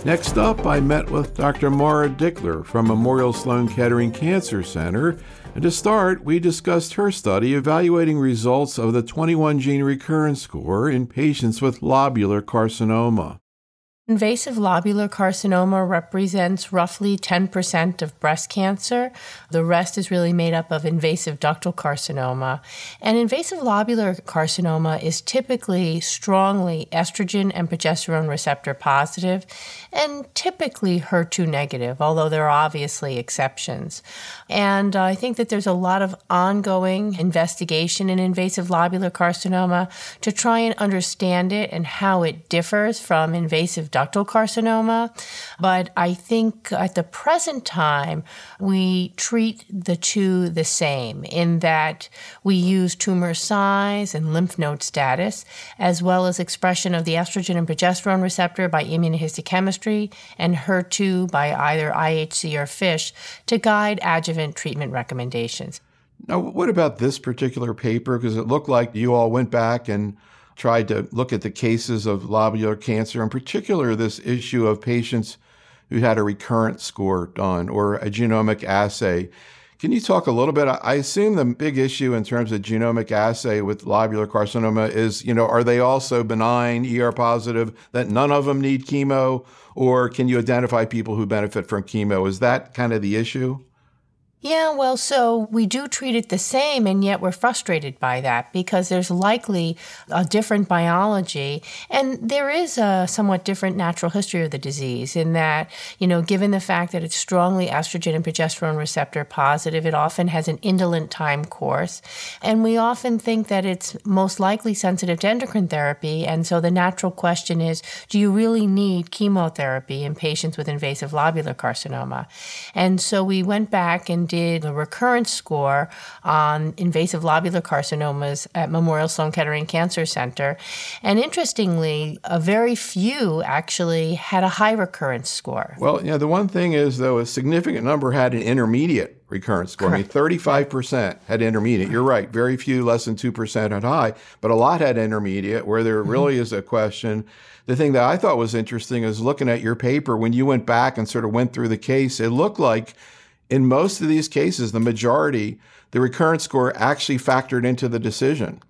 Next up, I met with Dr. Mara Dickler from Memorial Sloan Kettering Cancer Center. And to start, we discussed her study evaluating results of the 21-gene recurrence score in patients with lobular carcinoma. Invasive lobular carcinoma represents roughly 10% of breast cancer. The rest is really made up of invasive ductal carcinoma. And invasive lobular carcinoma is typically strongly estrogen and progesterone receptor positive and typically HER2 negative, although there are obviously exceptions. And I think that there's a lot of ongoing investigation in invasive lobular carcinoma to try and understand it and how it differs from invasive ductal carcinoma. But I think at the present time, we treat the two the same in that we use tumor size and lymph node status, as well as expression of the estrogen and progesterone receptor by immunohistochemistry and HER2 by either IHC or FISH to guide adjuvant treatment recommendations. Now, what about this particular paper? Because it looked like you all went back and tried to look at the cases of lobular cancer, in particular this issue of patients who had a recurrence score done or a genomic assay. Can you talk a little bit? I assume the big issue in terms of genomic assay with lobular carcinoma is, are they also benign, ER positive, that none of them need chemo? Or can you identify people who benefit from chemo? Is that kind of the issue? Yeah, well, so we do treat it the same, and yet we're frustrated by that because there's likely a different biology, and there is a somewhat different natural history of the disease in that, given the fact that it's strongly estrogen and progesterone receptor positive, it often has an indolent time course, and we often think that it's most likely sensitive to endocrine therapy, and so the natural question is, do you really need chemotherapy in patients with invasive lobular carcinoma? And so we went back and did a recurrence score on invasive lobular carcinomas at Memorial Sloan Kettering Cancer Center. And interestingly, a very few actually had a high recurrence score. Well, the one thing is, though, a significant number had an intermediate recurrence score. Correct. 35% had intermediate. You're right. Very few, less than 2% had high, but a lot had intermediate, where there really is a question. The thing that I thought was interesting is looking at your paper, when you went back and sort of went through the case, it looked like in most of these cases, the majority, the recurrence score actually factored into the decision.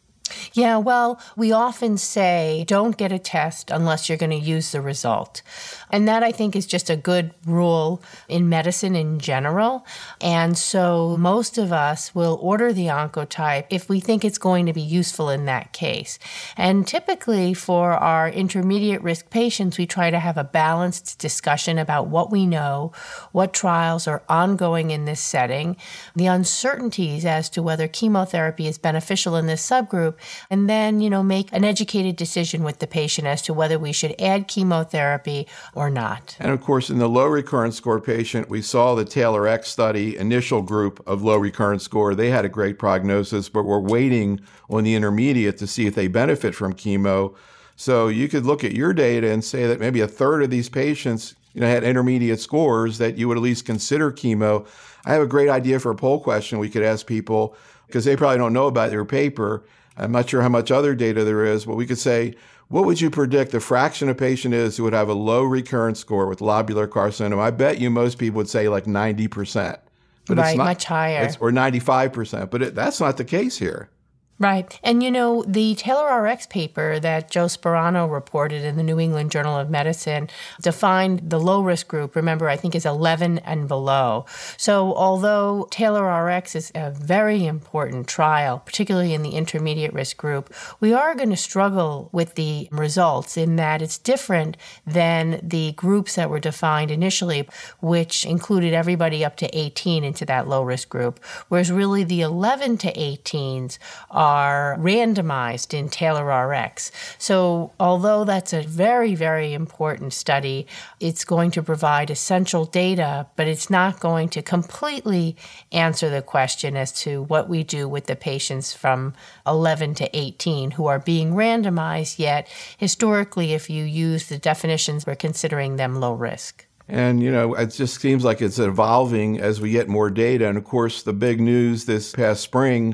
Yeah, well, we often say don't get a test unless you're going to use the result. And that, I think, is just a good rule in medicine in general. And so most of us will order the Oncotype if we think it's going to be useful in that case. And typically for our intermediate risk patients, we try to have a balanced discussion about what we know, what trials are ongoing in this setting, the uncertainties as to whether chemotherapy is beneficial in this subgroup, and then, make an educated decision with the patient as to whether we should add chemotherapy or not. And of course, in the low recurrence score patient, we saw the TAILOR-X study, initial group of low recurrence score. They had a great prognosis, but we're waiting on the intermediate to see if they benefit from chemo. So you could look at your data and say that maybe a third of these patients had intermediate scores that you would at least consider chemo. I have a great idea for a poll question we could ask people, because they probably don't know about your paper. I'm not sure how much other data there is, but we could say, what would you predict the fraction of patient is who would have a low recurrence score with lobular carcinoma? I bet you most people would say like 90%. But right, it's not, much higher. Or 95%, but that's not the case here. Right. And the TAILOR-RX paper that Joe Sperano reported in the New England Journal of Medicine defined the low-risk group, remember, I think is 11 and below. So although TAILOR-RX is a very important trial, particularly in the intermediate risk group, we are going to struggle with the results in that it's different than the groups that were defined initially, which included everybody up to 18 into that low-risk group, whereas really the 11 to 18s are randomized in TAILOR-RX. So although that's a very, very important study, it's going to provide essential data, but it's not going to completely answer the question as to what we do with the patients from 11 to 18 who are being randomized, yet historically, if you use the definitions, we're considering them low risk. And, it just seems like it's evolving as we get more data. And of course, the big news this past spring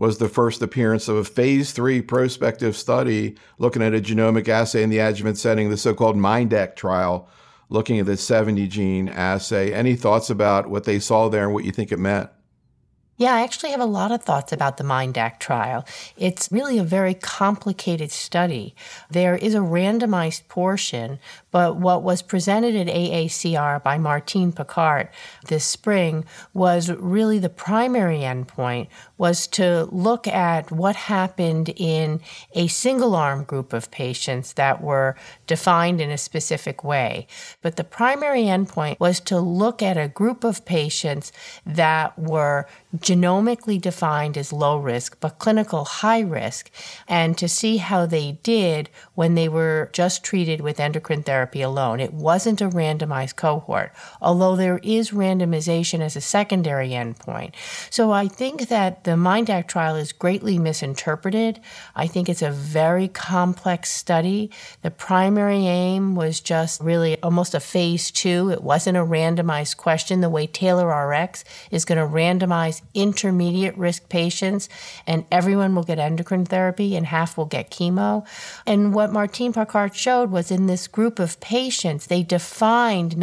was the first appearance of a phase 3 prospective study looking at a genomic assay in the adjuvant setting, the so-called MINDAC trial, looking at the 70-gene assay. Any thoughts about what they saw there and what you think it meant? Yeah, I actually have a lot of thoughts about the MINDAC trial. It's really a very complicated study. There is a randomized portion, but what was presented at AACR by Martine Piccart this spring was really the primary endpoint was to look at what happened in a single-arm group of patients that were defined in a specific way. But the primary endpoint was to look at a group of patients that were genomically defined as low risk, but clinical high risk, and to see how they did when they were just treated with endocrine therapy alone. It wasn't a randomized cohort, although there is randomization as a secondary endpoint. So I think that the MINDAC trial is greatly misinterpreted. I think it's a very complex study. The primary aim was just really almost a phase 2. It wasn't a randomized question the way TAILOR-RX is going to randomize intermediate risk patients, and everyone will get endocrine therapy and half will get chemo. And what Martine Piccart showed was in this group of patients, they defined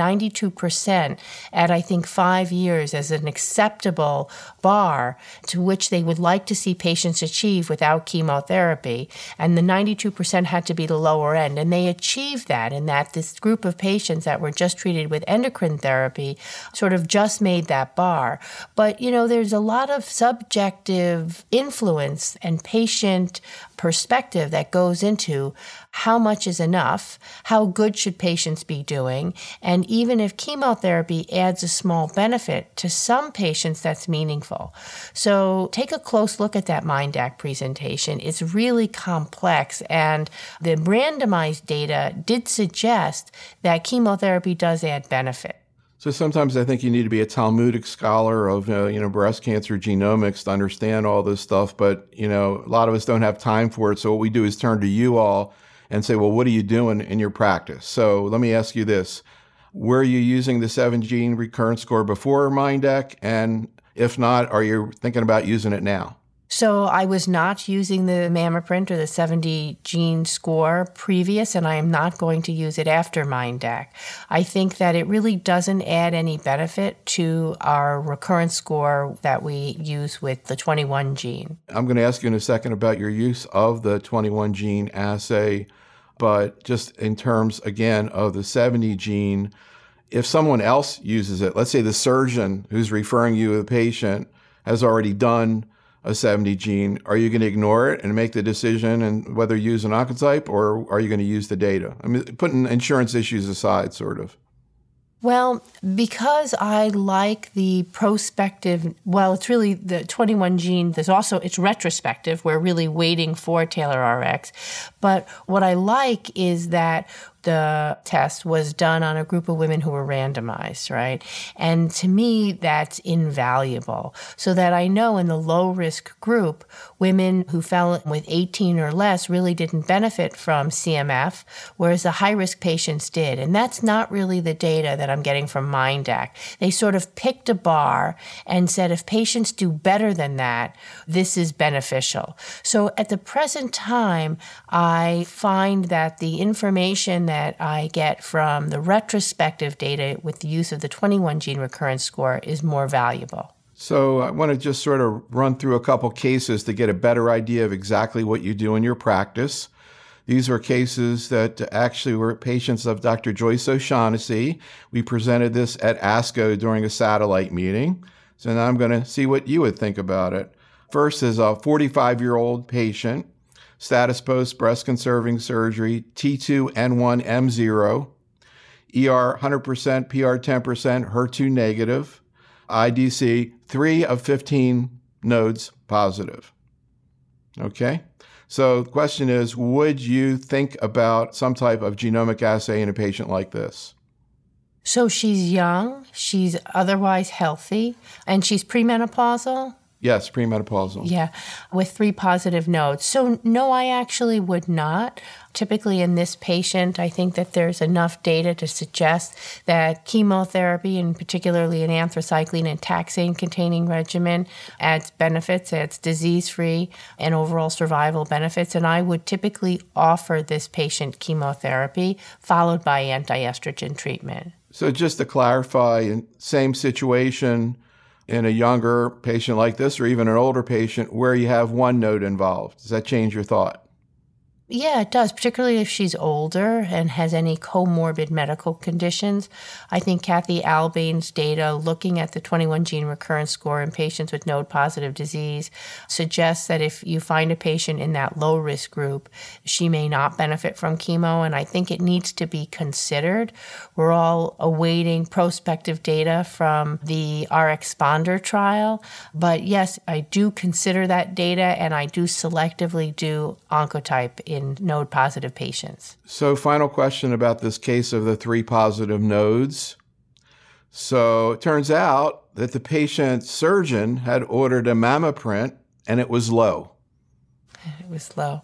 92% at, I think, 5 years as an acceptable bar to which they would like to see patients achieve without chemotherapy. And the 92% had to be the lower end. And they achieved that in that this group of patients that were just treated with endocrine therapy sort of just made that bar. But, there's a lot of subjective influence and patient perspective that goes into how much is enough, how good should patients be doing, and even if chemotherapy adds a small benefit, to some patients that's meaningful. So take a close look at that MINDAC presentation. It's really complex, and the randomized data did suggest that chemotherapy does add benefit. So sometimes I think you need to be a Talmudic scholar of, breast cancer genomics to understand all this stuff. But, a lot of us don't have time for it. So what we do is turn to you all and say, well, what are you doing in your practice? So let me ask you this. Were you using the 7-gene recurrence score before MINDAC? And if not, are you thinking about using it now? So I was not using the MammaPrint or the 70-gene score previous, and I am not going to use it after MINDAC. I think that it really doesn't add any benefit to our recurrence score that we use with the 21-gene. I'm going to ask you in a second about your use of the 21-gene assay, but just in terms, again, of the 70-gene, if someone else uses it, let's say the surgeon who's referring you the patient has already done a 70-gene, are you going to ignore it and make the decision and whether you use an Oncotype, or are you going to use the data? I mean, putting insurance issues aside, sort of. Well, because I like the prospective, it's really the 21-gene, it's retrospective. We're really waiting for TAILOR-RX. But what I like is that the test was done on a group of women who were randomized, right? And to me, that's invaluable. So that I know in the low-risk group, women who fell with 18 or less really didn't benefit from CMF, whereas the high-risk patients did. And that's not really the data that I'm getting from MINDAC. They sort of picked a bar and said, if patients do better than that, this is beneficial. So at the present time, I find that the information that I get from the retrospective data with the use of the 21-gene recurrence score is more valuable. So I want to just sort of run through a couple cases to get a better idea of exactly what you do in your practice. These were cases that actually were patients of Dr. Joyce O'Shaughnessy. We presented this at ASCO during a satellite meeting. So now I'm going to see what you would think about it. First is a 45-year-old patient, status post breast conserving surgery, T2N1M0, ER 100%, PR 10%, HER2 negative, IDC 3 of 15 nodes positive. Okay? So the question is, would you think about some type of genomic assay in a patient like this? So she's young, she's otherwise healthy, and she's premenopausal? Yes, premenopausal. Yeah, with 3 positive nodes. So, no, I actually would not. Typically, in this patient, I think that there's enough data to suggest that chemotherapy, and particularly an anthracycline and taxane containing regimen, adds benefits, adds disease free and overall survival benefits. And I would typically offer this patient chemotherapy followed by anti-estrogen treatment. So, just to clarify, in same situation, in a younger patient like this, or even an older patient where you have one node involved, does that change your thought? Yeah, it does, particularly if she's older and has any comorbid medical conditions. I think Kathy Albane's data looking at the 21 gene recurrence score in patients with node-positive disease suggests that if you find a patient in that low-risk group, she may not benefit from chemo, and I think it needs to be considered. We're all awaiting prospective data from the RxPONDER trial, but yes, I do consider that data, and I do selectively do Oncotype in node-positive patients. So, final question about this case of the 3 positive nodes. So, it turns out that the patient's surgeon had ordered a mammoprint and it was low. It was low.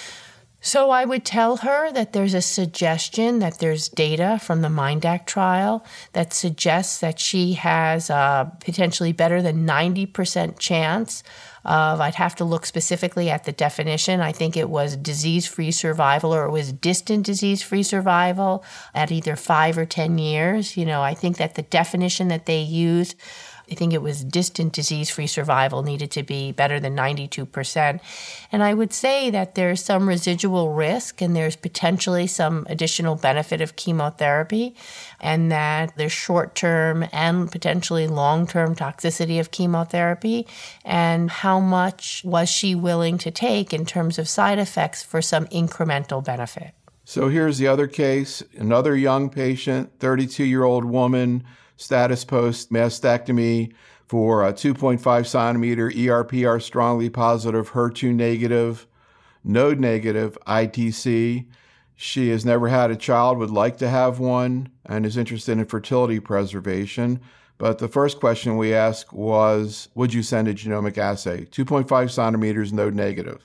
So I would tell her that there's a suggestion that there's data from the MINDAC trial that suggests that she has a potentially better than 90% chance of, I'd have to look specifically at the definition. I think it was disease-free survival, or it was distant disease-free survival at either 5 or 10 years. I think that the definition that they used, I think it was distant disease-free survival, needed to be better than 92%. And I would say that there's some residual risk and there's potentially some additional benefit of chemotherapy, and that there's short-term and potentially long-term toxicity of chemotherapy, and how much was she willing to take in terms of side effects for some incremental benefit. So here's the other case, another young patient, 32-year-old woman, status post mastectomy for a 2.5 centimeter ERPR strongly positive, HER2 negative, node negative ITC. She has never had a child, would like to have one, and is interested in fertility preservation. But the first question we asked was, would you send a genomic assay? 2.5 centimeters, node negative.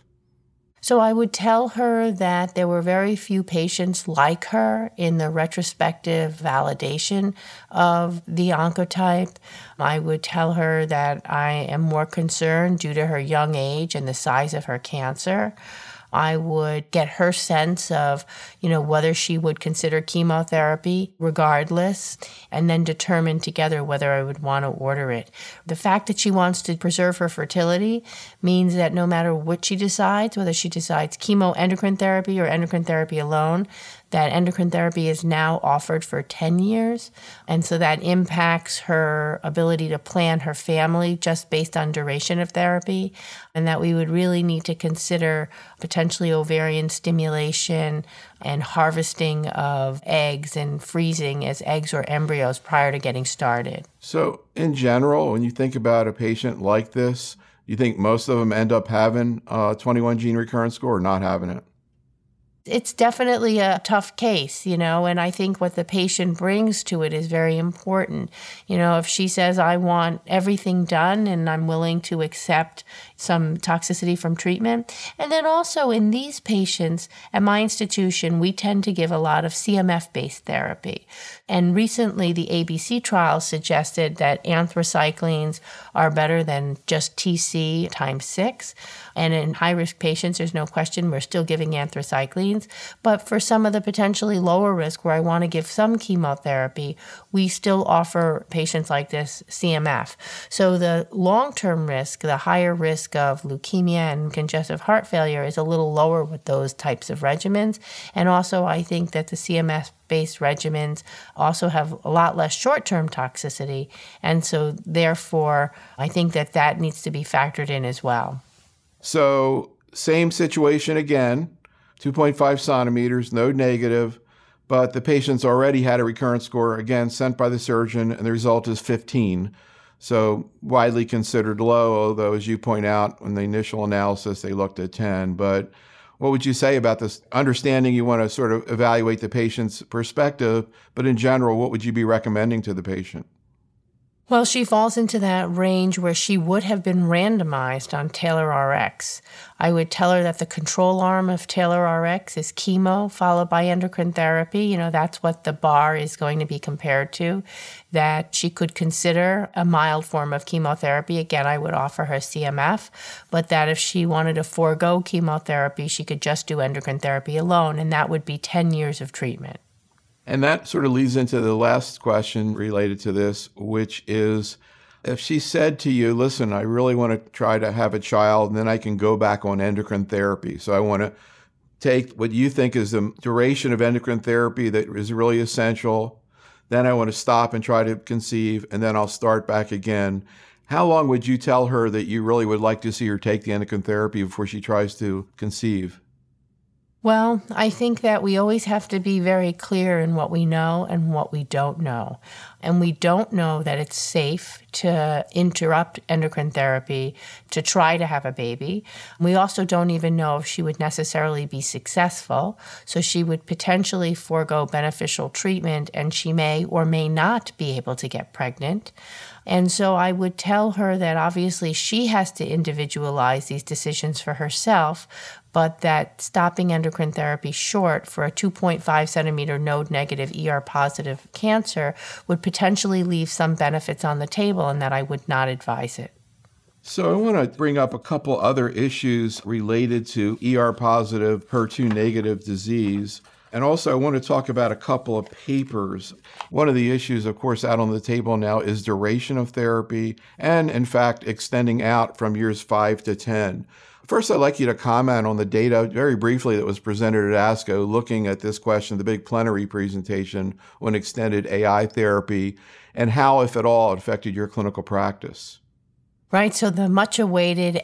So I would tell her that there were very few patients like her in the retrospective validation of the Oncotype. I would tell her that I am more concerned due to her young age and the size of her cancer. I would get her sense of, whether she would consider chemotherapy regardless, and then determine together whether I would want to order it. The fact that she wants to preserve her fertility means that no matter what she decides, whether she decides chemoendocrine therapy or endocrine therapy alone, that endocrine therapy is now offered for 10 years. And so that impacts her ability to plan her family just based on duration of therapy, and that we would really need to consider potentially ovarian stimulation and harvesting of eggs and freezing as eggs or embryos prior to getting started. So in general, when you think about a patient like this, you think most of them end up having a 21 gene recurrence score or not having it? It's definitely a tough case, and I think what the patient brings to it is very important. If she says, I want everything done and I'm willing to accept some toxicity from treatment. And then also in these patients, at my institution, we tend to give a lot of CMF-based therapy. And recently, the ABC trial suggested that anthracyclines are better than just TC times 6. And in high-risk patients, there's no question we're still giving anthracyclines. But for some of the potentially lower risk where I want to give some chemotherapy, we still offer patients like this CMF. So the long-term risk, the higher risk of leukemia and congestive heart failure is a little lower with those types of regimens. And also, I think that the CMF-based regimens also have a lot less short-term toxicity. And so therefore, I think that that needs to be factored in as well. So same situation again, 2.5 centimeters, node negative, but the patient's already had a recurrence score, again, sent by the surgeon, and the result is 15. So widely considered low, although as you point out, in the initial analysis, they looked at 10. But what would you say about this? Understanding you want to sort of evaluate the patient's perspective, but in general, what would you be recommending to the patient? Well, she falls into that range where she would have been randomized on TAILOR-RX. I would tell her that the control arm of TAILOR-RX is chemo followed by endocrine therapy. That's what the bar is going to be compared to, that she could consider a mild form of chemotherapy. Again, I would offer her CMF, but that if she wanted to forego chemotherapy, she could just do endocrine therapy alone, and that would be 10 years of treatment. And that sort of leads into the last question related to this, which is, if she said to you, listen, I really want to try to have a child, and then I can go back on endocrine therapy. So I want to take what you think is the duration of endocrine therapy that is really essential. Then I want to stop and try to conceive, and then I'll start back again. How long would you tell her that you really would like to see her take the endocrine therapy before she tries to conceive? Well, I think that we always have to be very clear in what we know and what we don't know. And we don't know that it's safe to interrupt endocrine therapy to try to have a baby. We also don't even know if she would necessarily be successful. So she would potentially forego beneficial treatment, and she may or may not be able to get pregnant. And so I would tell her that obviously she has to individualize these decisions for herself, but that stopping endocrine therapy short for a 2.5 centimeter node negative ER positive cancer would potentially leave some benefits on the table, and that I would not advise it. So I want to bring up a couple other issues related to ER positive, HER2 negative disease. And also I want to talk about a couple of papers. One of the issues, of course, out on the table now is duration of therapy and, in fact, extending out from years 5 to 10. First, I'd like you to comment on the data very briefly that was presented at ASCO, looking at this question, the big plenary presentation on extended AI therapy, and how, if at all, it affected your clinical practice. Right, so the much-awaited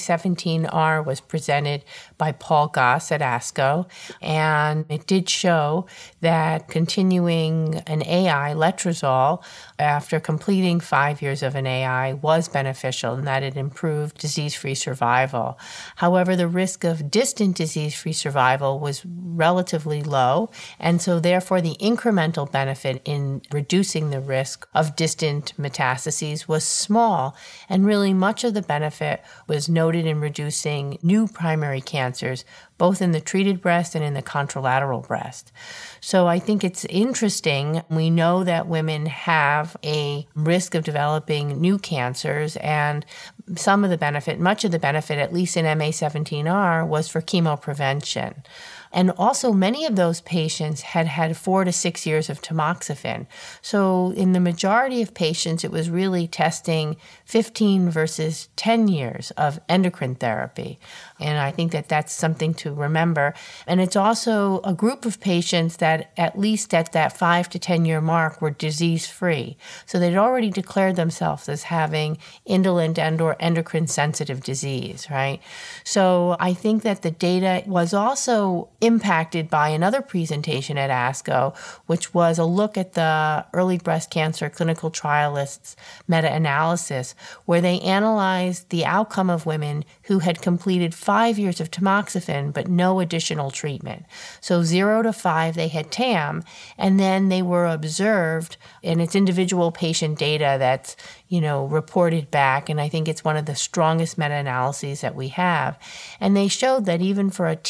MA17R was presented by Paul Goss at ASCO, and it did show that continuing an AI, letrozole, after completing 5 years of an AI was beneficial and that it improved disease-free survival. However, the risk of distant disease-free survival was relatively low, and so therefore the incremental benefit in reducing the risk of distant metastases was small, and really much of the benefit was noted in reducing new primary cancers, both in the treated breast and in the contralateral breast. So I think it's interesting. We know that women have a risk of developing new cancers, and some of the benefit, much of the benefit, at least in MA17R, was for chemoprevention. And also, many of those patients had had 4 to 6 years of tamoxifen. So in the majority of patients, it was really testing 15 versus 10 years of endocrine therapy. And I think that that's something to remember. And it's also a group of patients that, at least at that 5 to 10 year mark, were disease-free. So they'd already declared themselves as having indolent and/or endocrine-sensitive disease, right? So I think that the data was also impacted by another presentation at ASCO, which was a look at the early breast cancer clinical trialists' meta-analysis, where they analyzed the outcome of women who had completed 5 years of tamoxifen but no additional treatment. So 0 to 5, they had TAM, and then they were observed, and it's individual patient data that's reported back, and I think it's one of the strongest meta-analyses that we have. And they showed that even for a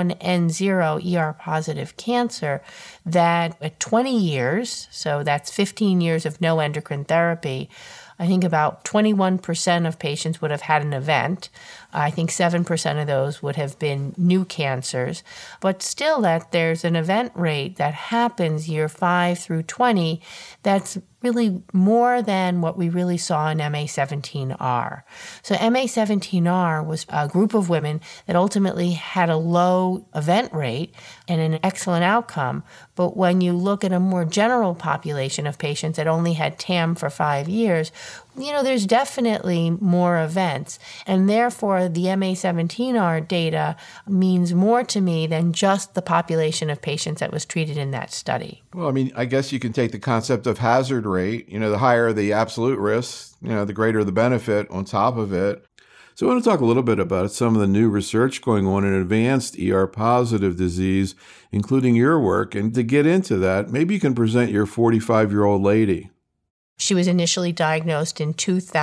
T1N0 ER-positive cancer, that at 20 years, so that's 15 years of no endocrine therapy, I think about 21% of patients would have had an event. I think 7% of those would have been new cancers. But still, that there's an event rate that happens year 5 through 20 that's really more than what we really saw in MA17R. So MA17R was a group of women that ultimately had a low event rate and an excellent outcome. But when you look at a more general population of patients that only had TAM for 5 years, there's definitely more events. And therefore, the MA17R data means more to me than just the population of patients that was treated in that study. Well, I guess you can take the concept of hazard rate. The higher the absolute risk, the greater the benefit on top of it. So I want to talk a little bit about some of the new research going on in advanced ER-positive disease, including your work. And to get into that, maybe you can present your 45-year-old lady. She was initially diagnosed in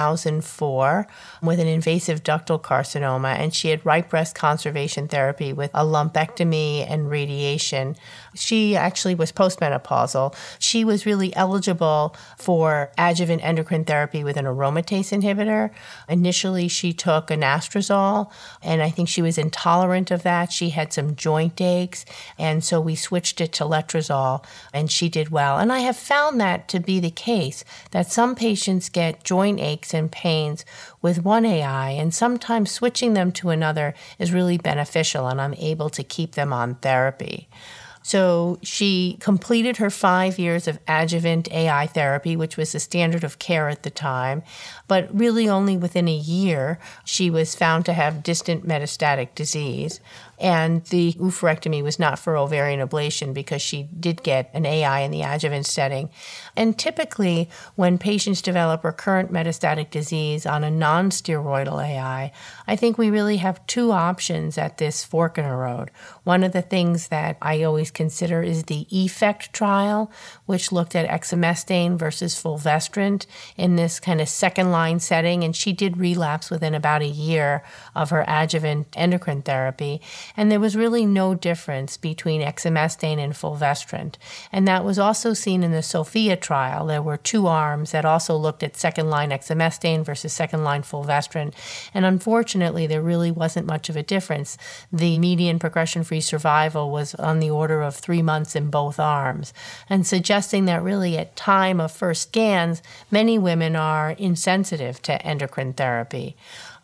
2004 with an invasive ductal carcinoma, and she had right breast conservation therapy with a lumpectomy and radiation. She actually was postmenopausal. She was really eligible for adjuvant endocrine therapy with an aromatase inhibitor. Initially, she took anastrozole, and I think she was intolerant of that. She had some joint aches, and so we switched it to letrozole, and she did well. And I have found that to be the case, that some patients get joint aches and pains with one AI, and sometimes switching them to another is really beneficial, and I'm able to keep them on therapy. So she completed her 5 years of adjuvant AI therapy, which was the standard of care at the time, but really only within a year, she was found to have distant metastatic disease. And the oophorectomy was not for ovarian ablation because she did get an AI in the adjuvant setting. And typically, when patients develop recurrent metastatic disease on a non-steroidal AI, I think we really have two options at this fork in the road. One of the things that I always consider is the EFFECT trial, which looked at exemestane versus fulvestrant in this kind of second-line setting, and she did relapse within about a year of her adjuvant endocrine therapy. And there was really no difference between exemestane and fulvestrant. And that was also seen in the SOPHIA trial. There were two arms that also looked at second-line exemestane versus second-line fulvestrant. And unfortunately, there really wasn't much of a difference. The median progression-free survival was on the order of 3 months in both arms, and suggesting that really at time of first scans, many women are insensitive to endocrine therapy.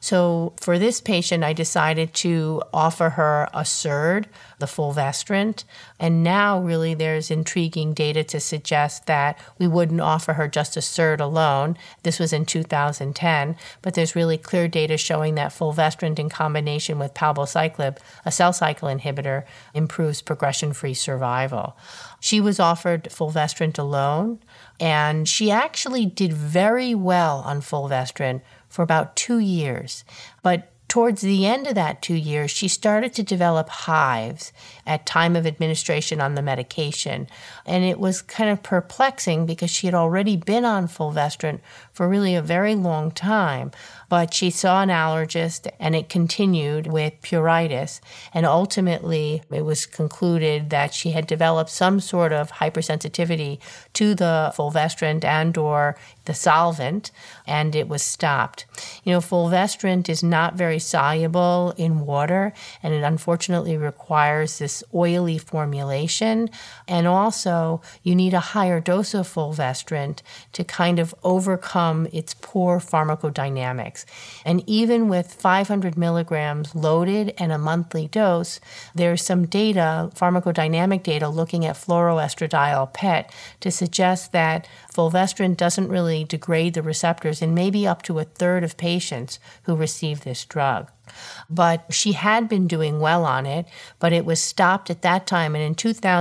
So for this patient, I decided to offer her a SERD, the fulvestrant, and now really there's intriguing data to suggest that we wouldn't offer her just a SERD alone. This was in 2010, but there's really clear data showing that fulvestrant in combination with palbociclib, a cell cycle inhibitor, improves progression-free survival. She was offered fulvestrant alone, and she actually did very well on fulvestrant for about 2 years. But towards the end of that 2 years, she started to develop hives at time of administration on the medication. And it was kind of perplexing because she had already been on fulvestrant for really a very long time. But she saw an allergist, and it continued with pruritus. And ultimately, it was concluded that she had developed some sort of hypersensitivity to the fulvestrant and or the solvent, and it was stopped. You know, fulvestrant is not very soluble in water, and it unfortunately requires this oily formulation. And also, you need a higher dose of fulvestrant to kind of overcome its poor pharmacodynamics. And even with 500 milligrams loaded and a monthly dose, there's some data, pharmacodynamic data, looking at fluoroestradiol PET to suggest that fulvestrant doesn't really degrade the receptors in maybe up to a third of patients who receive this drug. But she had been doing well on it, but it was stopped at that time. And in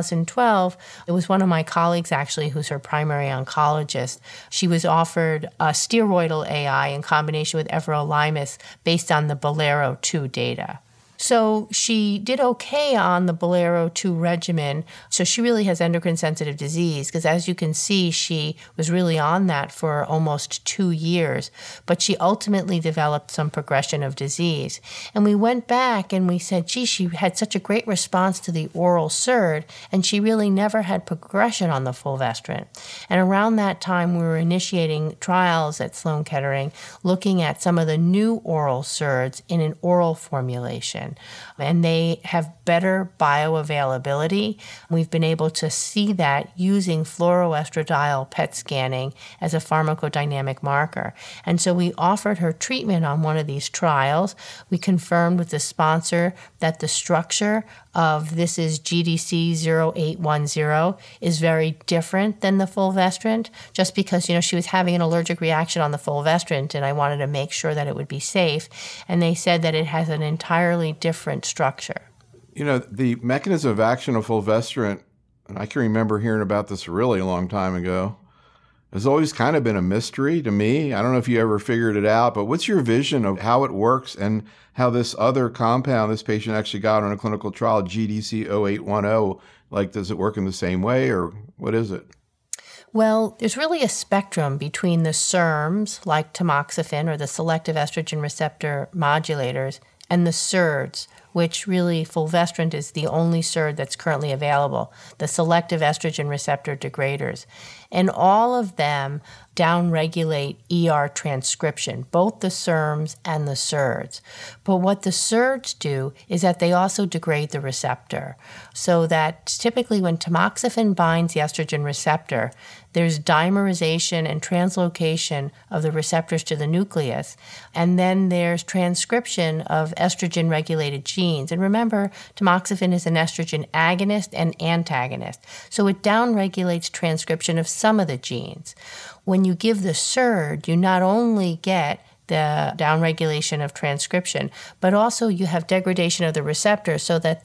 2012, it was one of my colleagues, actually, who's her primary oncologist. She was offered a steroidal AI in combination with everolimus based on the Bolero-2 data. So she did okay on the Bolero-2 regimen. So she really has endocrine-sensitive disease because, as you can see, she was really on that for almost 2 years. But she ultimately developed some progression of disease. And we went back and we said, gee, she had such a great response to the oral SERD, and she really never had progression on the fulvestrant. And around that time, we were initiating trials at Sloan Kettering looking at some of the new oral SERDs in an oral formulation. And they have better bioavailability. We've been able to see that using fluoroestradiol PET scanning as a pharmacodynamic marker. And so we offered her treatment on one of these trials. We confirmed with the sponsor that the structure of this is GDC 0810 is very different than the fulvestrant, just because, she was having an allergic reaction on the fulvestrant, and I wanted to make sure that it would be safe. And they said that it has an entirely different structure. The mechanism of action of fulvestrant, and I can remember hearing about this a really long time ago, has always kind of been a mystery to me. I don't know if you ever figured it out, but what's your vision of how it works and how this other compound this patient actually got on a clinical trial, GDC 0810, does it work in the same way, or what is it? Well, there's really a spectrum between the SERMs, like tamoxifen or the selective estrogen receptor modulators, and the SERDs, which really fulvestrant is the only SERD that's currently available, the selective estrogen receptor degraders. And all of them downregulate ER transcription, both the SERMs and the SERDs. But what the SERDs do is that they also degrade the receptor, so that typically when tamoxifen binds the estrogen receptor, there's dimerization and translocation of the receptors to the nucleus, and then there's transcription of estrogen-regulated genes. And remember, tamoxifen is an estrogen agonist and antagonist, so it downregulates transcription of some of the genes. When you give the SERD, you not only get the downregulation of transcription, but also you have degradation of the receptor so that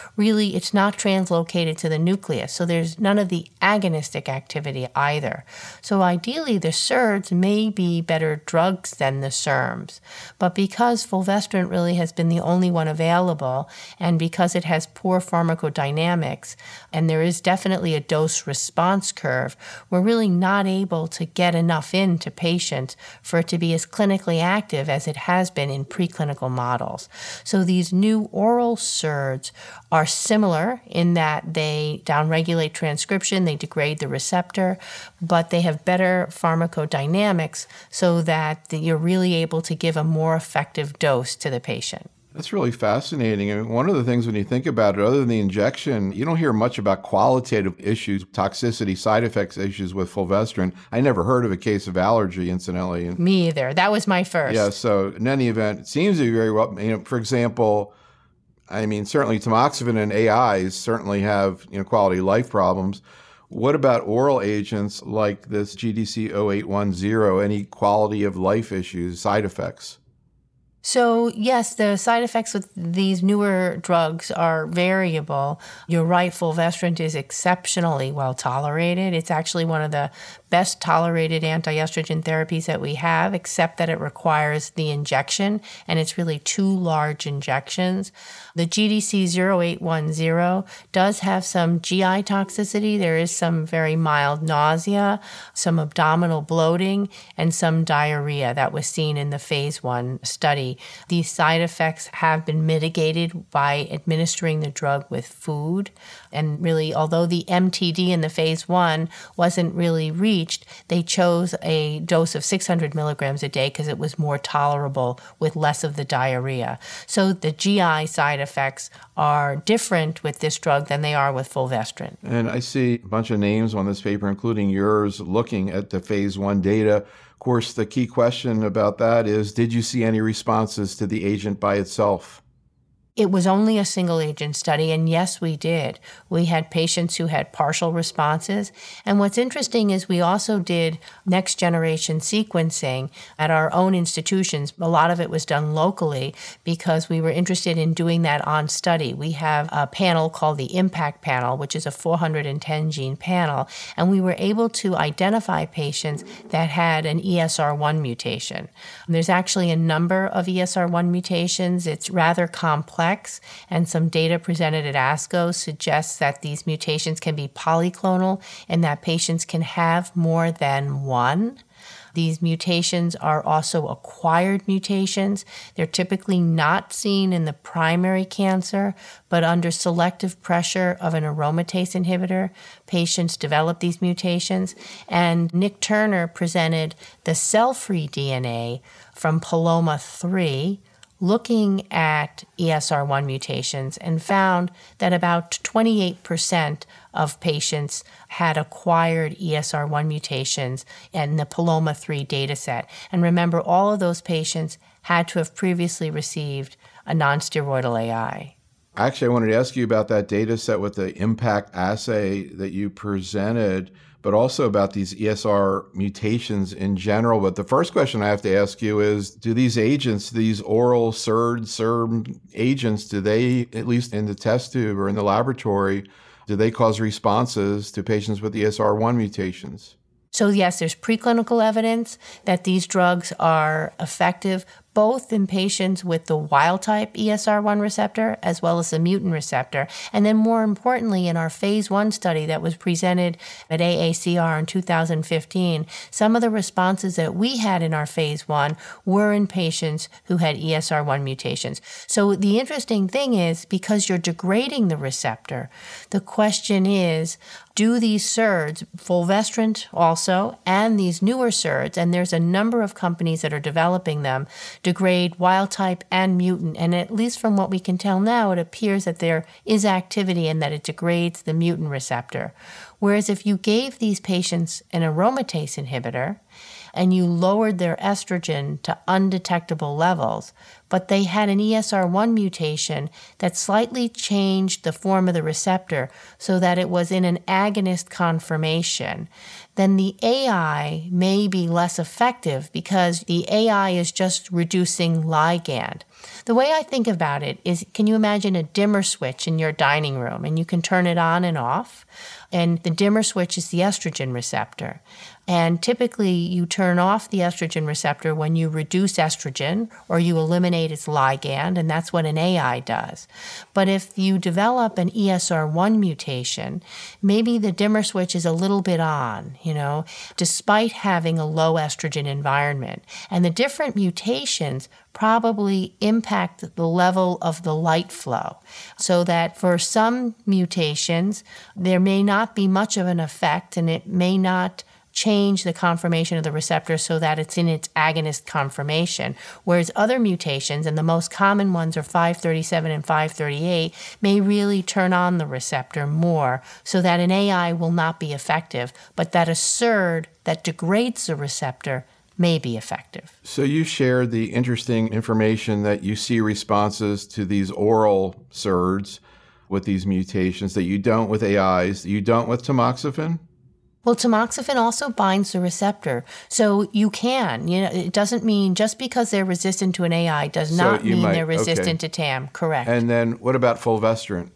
it's not translocated to the nucleus. So there's none of the agonistic activity either. So ideally, the SERDs may be better drugs than the SERMs. But because fulvestrant really has been the only one available, and because it has poor pharmacodynamics, and there is definitely a dose-response curve, we're really not able to get enough into patients for it to be as clinically active as it has been in preclinical models. So these new oral SERDs are similar in that they downregulate transcription, they degrade the receptor, but they have better pharmacodynamics so that you're really able to give a more effective dose to the patient. That's really fascinating. I mean, one of the things when you think about it, other than the injection, you don't hear much about qualitative issues, toxicity, side effects issues with fulvestrant. I never heard of a case of allergy, incidentally. Me either. That was my first. Yeah, so in any event, it seems to be very well, for example, I mean, certainly tamoxifen and AIs certainly have, quality of life problems. What about oral agents like this GDC 0810? Any quality of life issues, side effects? So yes, the side effects with these newer drugs are variable. You're right, fulvestrant is exceptionally well tolerated. It's actually one of the best tolerated anti-estrogen therapies that we have, except that it requires the injection, and it's really 2 large injections. The GDC 0810 does have some GI toxicity. There is some very mild nausea, some abdominal bloating, and some diarrhea that was seen in the phase 1 study. These side effects have been mitigated by administering the drug with food. And really, although the MTD in the phase 1 wasn't really reached, they chose a dose of 600 milligrams a day because it was more tolerable with less of the diarrhea. So the GI side effects are different with this drug than they are with fulvestrant. And I see a bunch of names on this paper, including yours, looking at the phase 1 data. Of course, the key question about that is, did you see any responses to the agent by itself? It was only a single agent study, and yes, we did. We had patients who had partial responses. And what's interesting is we also did next generation sequencing at our own institutions. A lot of it was done locally because we were interested in doing that on study. We have a panel called the IMPACT panel, which is a 410 gene panel, and we were able to identify patients that had an ESR1 mutation. There's actually a number of ESR1 mutations. It's rather complex. And some data presented at ASCO suggests that these mutations can be polyclonal and that patients can have more than one. These mutations are also acquired mutations. They're typically not seen in the primary cancer, but under selective pressure of an aromatase inhibitor, patients develop these mutations. And Nick Turner presented the cell-free DNA from PALOMA-3, looking at ESR1 mutations, and found that about 28% of patients had acquired ESR1 mutations in the PALOMA-3 dataset. And remember, all of those patients had to have previously received a nonsteroidal AI. Actually, I wanted to ask you about that data set with the IMPACT assay that you presented, but also about these ESR mutations in general. But the first question I have to ask you is, do these agents, these oral SERM agents, do they, at least in the test tube or in the laboratory, do they cause responses to patients with ESR1 mutations? So yes, there's preclinical evidence that these drugs are effective both in patients with the wild-type ESR1 receptor as well as the mutant receptor. And then more importantly, in our phase 1 study that was presented at AACR in 2015, some of the responses that we had in our phase 1 were in patients who had ESR1 mutations. So the interesting thing is, because you're degrading the receptor, the question is, do these SERDs, fulvestrant also, and these newer SERDs, and there's a number of companies that are developing them, degrade wild type and mutant? And at least from what we can tell now, it appears that there is activity and that it degrades the mutant receptor. Whereas if you gave these patients an aromatase inhibitor and you lowered their estrogen to undetectable levels, but they had an ESR1 mutation that slightly changed the form of the receptor so that it was in an agonist conformation, then the AI may be less effective because the AI is just reducing ligand. The way I think about it is, can you imagine a dimmer switch in your dining room, and you can turn it on and off? And the dimmer switch is the estrogen receptor. And typically you turn off the estrogen receptor when you reduce estrogen or you eliminate its ligand, and that's what an AI does. But if you develop an ESR1 mutation, maybe the dimmer switch is a little bit on, despite having a low estrogen environment. And the different mutations probably impact the level of the light flow, so that for some mutations, there may not be much of an effect, and it may not change the conformation of the receptor so that it's in its agonist conformation, whereas other mutations, and the most common ones are 537 and 538, may really turn on the receptor more so that an AI will not be effective, but that a SERD that degrades the receptor may be effective. So you shared the interesting information that you see responses to these oral SERDs with these mutations that you don't with AIs, that you don't with tamoxifen? Well, tamoxifen also binds the receptor. So you can, it doesn't mean just because they're resistant to an AI does not mean they're resistant to TAM. Correct. And then what about fulvestrant?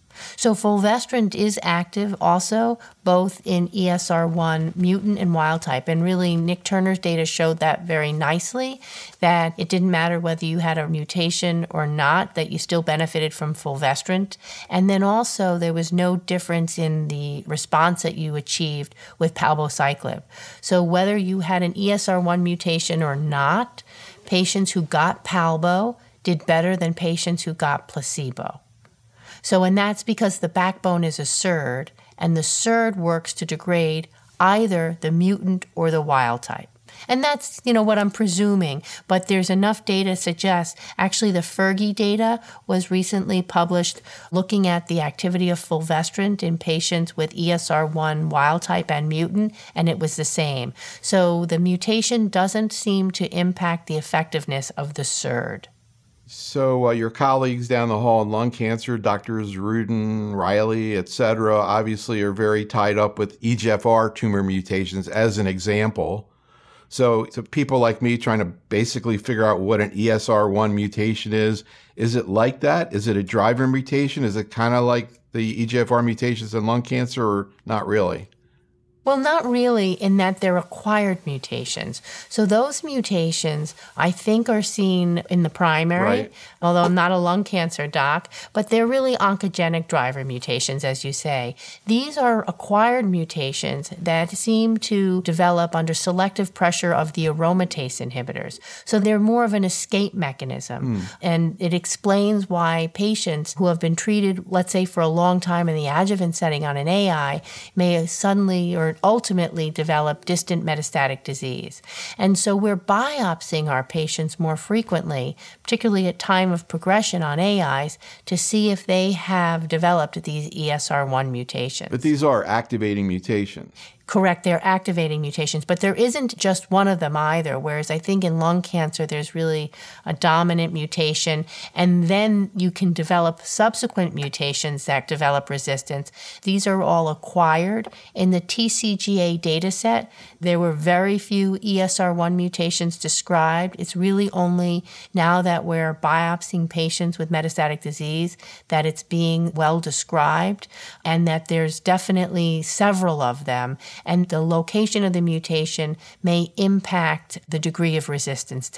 So fulvestrant is active also both in ESR1 mutant and wild type. And really, Nick Turner's data showed that very nicely, that it didn't matter whether you had a mutation or not, that you still benefited from fulvestrant. And then also there was no difference in the response that you achieved with palbociclib. So whether you had an ESR1 mutation or not, patients who got palbo did better than patients who got placebo. So, and that's because the backbone is a SERD, and the SERD works to degrade either the mutant or the wild type. And that's, what I'm presuming, but there's enough data to suggest, actually the Fergie data was recently published looking at the activity of fulvestrant in patients with ESR1 wild type and mutant, and it was the same. So the mutation doesn't seem to impact the effectiveness of the SERD. So your colleagues down the hall in lung cancer, Drs. Rudin, Riley, et cetera, obviously are very tied up with EGFR tumor mutations as an example. So to people like me trying to basically figure out what an ESR1 mutation is it like that? Is it a driver mutation? Is it kind of like the EGFR mutations in lung cancer, or not really? Well, not really, in that they're acquired mutations. So those mutations, I think, are seen in the primary, right, although I'm not a lung cancer doc, but they're really oncogenic driver mutations, as you say. These are acquired mutations that seem to develop under selective pressure of the aromatase inhibitors. So they're more of an escape mechanism. And it explains why patients who have been treated, let's say, for a long time in the adjuvant setting on an AI may suddenly or ultimately develop distant metastatic disease. And so we're biopsying our patients more frequently, particularly at time of progression on AIs, to see if they have developed these ESR1 mutations. But these are activating mutations. Correct, they're activating mutations, but there isn't just one of them either, whereas I think in lung cancer there's really a dominant mutation, and then you can develop subsequent mutations that develop resistance. These are all acquired. In the TCGA data set, there were very few ESR1 mutations described. It's really only now that we're biopsying patients with metastatic disease that it's being well described, and that there's definitely several of them. And the location of the mutation may impact the degree of resistance to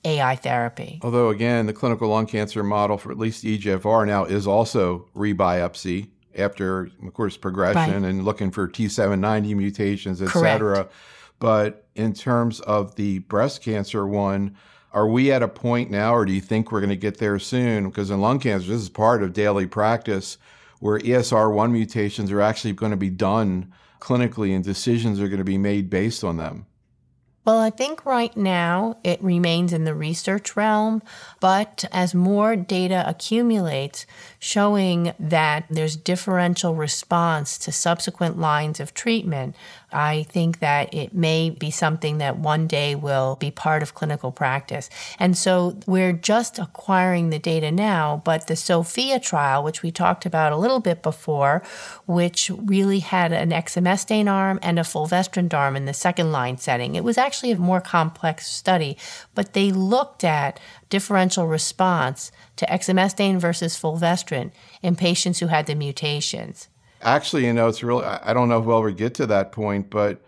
AI therapy. Although, again, the clinical lung cancer model for at least EGFR now is also rebiopsy after, of course, progression and looking for T790 mutations, et cetera. But in terms of the breast cancer one, are we at a point now, or do you think we're going to get there soon? Because in lung cancer, this is part of daily practice where ESR1 mutations are actually going to be done clinically and decisions are going to be made based on them. Well, I think right now it remains in the research realm, but as more data accumulates showing that there's differential response to subsequent lines of treatment, I think that it may be something that one day will be part of clinical practice. And so we're just acquiring the data now, but the SOPHIA trial, which we talked about a little bit before, which really had an exemestane arm and a fulvestrant arm in the second line setting. It was actually a more complex study, but they looked at differential response to exemestane versus fulvestrant in patients who had the mutations. Actually, it's really, I don't know if we'll ever get to that point, but,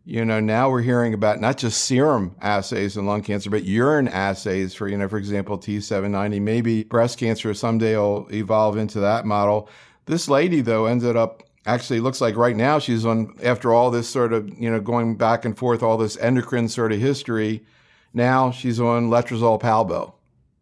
now we're hearing about not just serum assays in lung cancer, but urine assays for, for example, T790. Maybe breast cancer someday will evolve into that model. This lady, though, ended up, actually looks like right now she's on, after all this sort of, going back and forth, all this endocrine sort of history, now she's on letrozole palbo.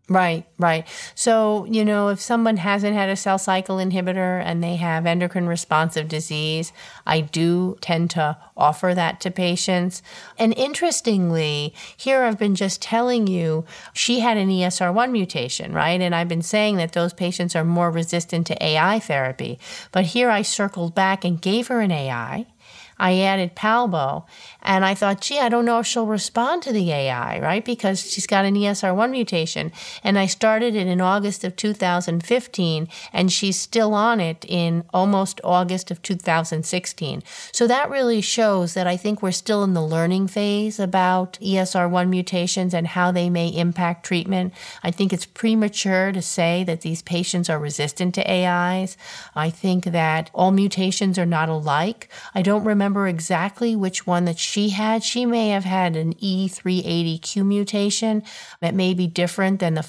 Right. So, if someone hasn't had a cell cycle inhibitor and they have endocrine responsive disease, I do tend to offer that to patients. And interestingly, here I've been just telling you, she had an ESR1 mutation, right? And I've been saying that those patients are more resistant to AI therapy. But here I circled back and gave her an AI. I added palbo, and I thought, I don't know if she'll respond to the AI, right? Because she's got an ESR1 mutation. And I started it in August of 2015, and she's still on it in almost August of 2016. So that really shows that I think we're still in the learning phase about ESR1 mutations and how they may impact treatment. I think it's premature to say that these patients are resistant to AIs. I think that all mutations are not alike. I don't remember exactly which one that she had. She may have had an E380Q mutation that may be different than the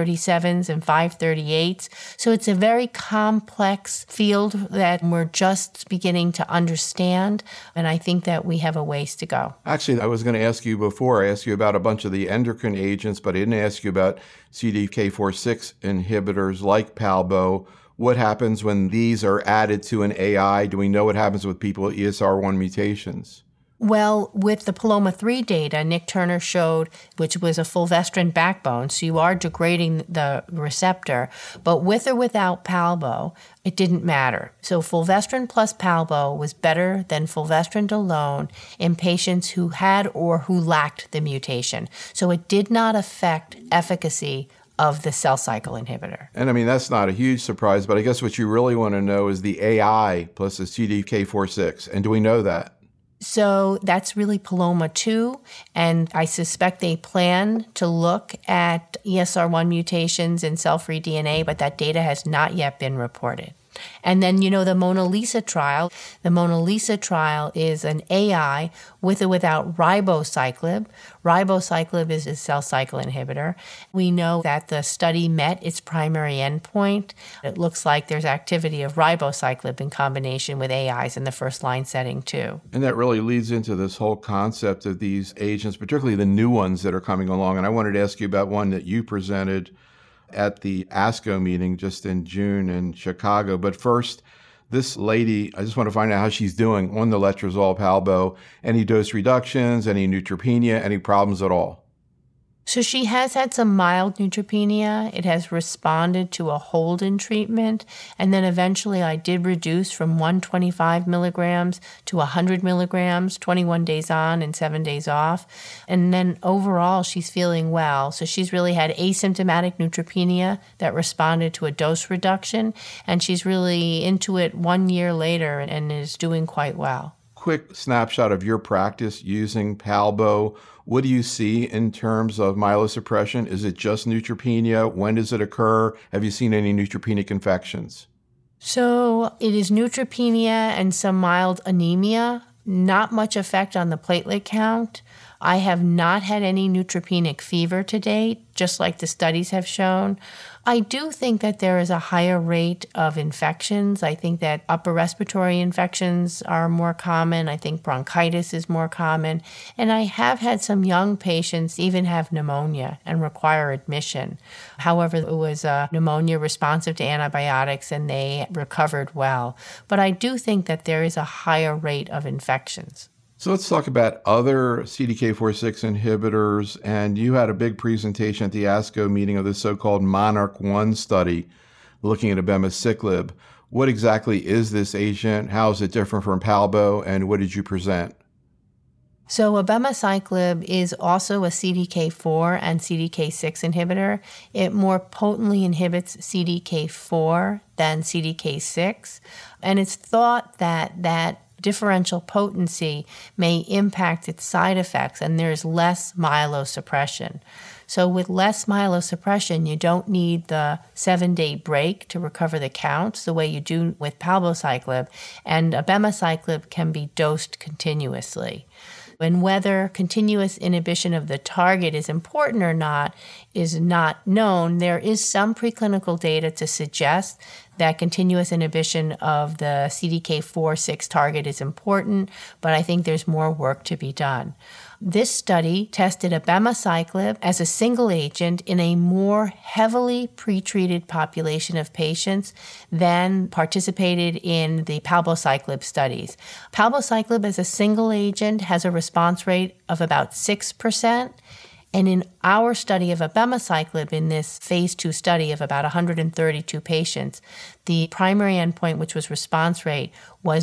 537s and 538s. So it's a very complex field that we're just beginning to understand, and I think that we have a ways to go. Actually, I was going to ask you before, I asked you about a bunch of the endocrine agents, but I didn't ask you about CDK4/6 inhibitors like palbo. What happens when these are added to an AI? Do we know what happens with people with ESR1 mutations? Well, with the PALOMA-3 data, Nick Turner showed, which was a fulvestrant backbone, so you are degrading the receptor, but with or without palbo, it didn't matter. So fulvestrant plus palbo was better than fulvestrant alone in patients who had or who lacked the mutation. So it did not affect efficacy of the cell cycle inhibitor. And that's not a huge surprise, but I guess what you really want to know is the AI plus the CDK4/6. And do we know that? So that's really PALOMA-2, and I suspect they plan to look at ESR1 mutations in cell-free DNA, but that data has not yet been reported. And then, the Mona Lisa trial. The Mona Lisa trial is an AI with or without ribociclib. Ribociclib is a cell cycle inhibitor. We know that the study met its primary endpoint. It looks like there's activity of ribociclib in combination with AIs in the first-line setting, too. And that really leads into this whole concept of these agents, particularly the new ones that are coming along. And I wanted to ask you about one that you presented at the ASCO meeting just in June in Chicago. But first, this lady, I just want to find out how she's doing on the letrozole palbo. Any dose reductions, any neutropenia, any problems at all? So she has had some mild neutropenia. It has responded to a hold in treatment. And then eventually I did reduce from 125 milligrams to 100 milligrams, 21 days on and 7 days off. And then overall, she's feeling well. So she's really had asymptomatic neutropenia that responded to a dose reduction. And she's really into it 1 year later and is doing quite well. Quick snapshot of your practice using palbo. What do you see in terms of myelosuppression? Is it just neutropenia? When does it occur? Have you seen any neutropenic infections? So it is neutropenia and some mild anemia. Not much effect on the platelet count. I have not had any neutropenic fever to date, just like the studies have shown. I do think that there is a higher rate of infections. I think that upper respiratory infections are more common. I think bronchitis is more common. And I have had some young patients even have pneumonia and require admission. However, it was pneumonia responsive to antibiotics and they recovered well. But I do think that there is a higher rate of infections. So let's talk about other CDK4/6 inhibitors. And you had a big presentation at the ASCO meeting of the so-called Monarch 1 study looking at abemaciclib. What exactly is this agent? How is it different from Palbo? And what did you present? So abemaciclib is also a CDK4 and CDK6 inhibitor. It more potently inhibits CDK4 than CDK6. And it's thought that differential potency may impact its side effects, and there's less myelosuppression. So with less myelosuppression, you don't need the 7-day break to recover the counts the way you do with palbociclib, and abemaciclib can be dosed continuously. And whether continuous inhibition of the target is important or not is not known. There is some preclinical data to suggest that continuous inhibition of the CDK4/6 target is important, but I think there's more work to be done. This study tested abemaciclib as a single agent in a more heavily pretreated population of patients than participated in the palbociclib studies. Palbociclib as a single agent has a response rate of about 6%. And in our study of abemaciclib, in this phase 2 study of about 132 patients, the primary endpoint, which was response rate, was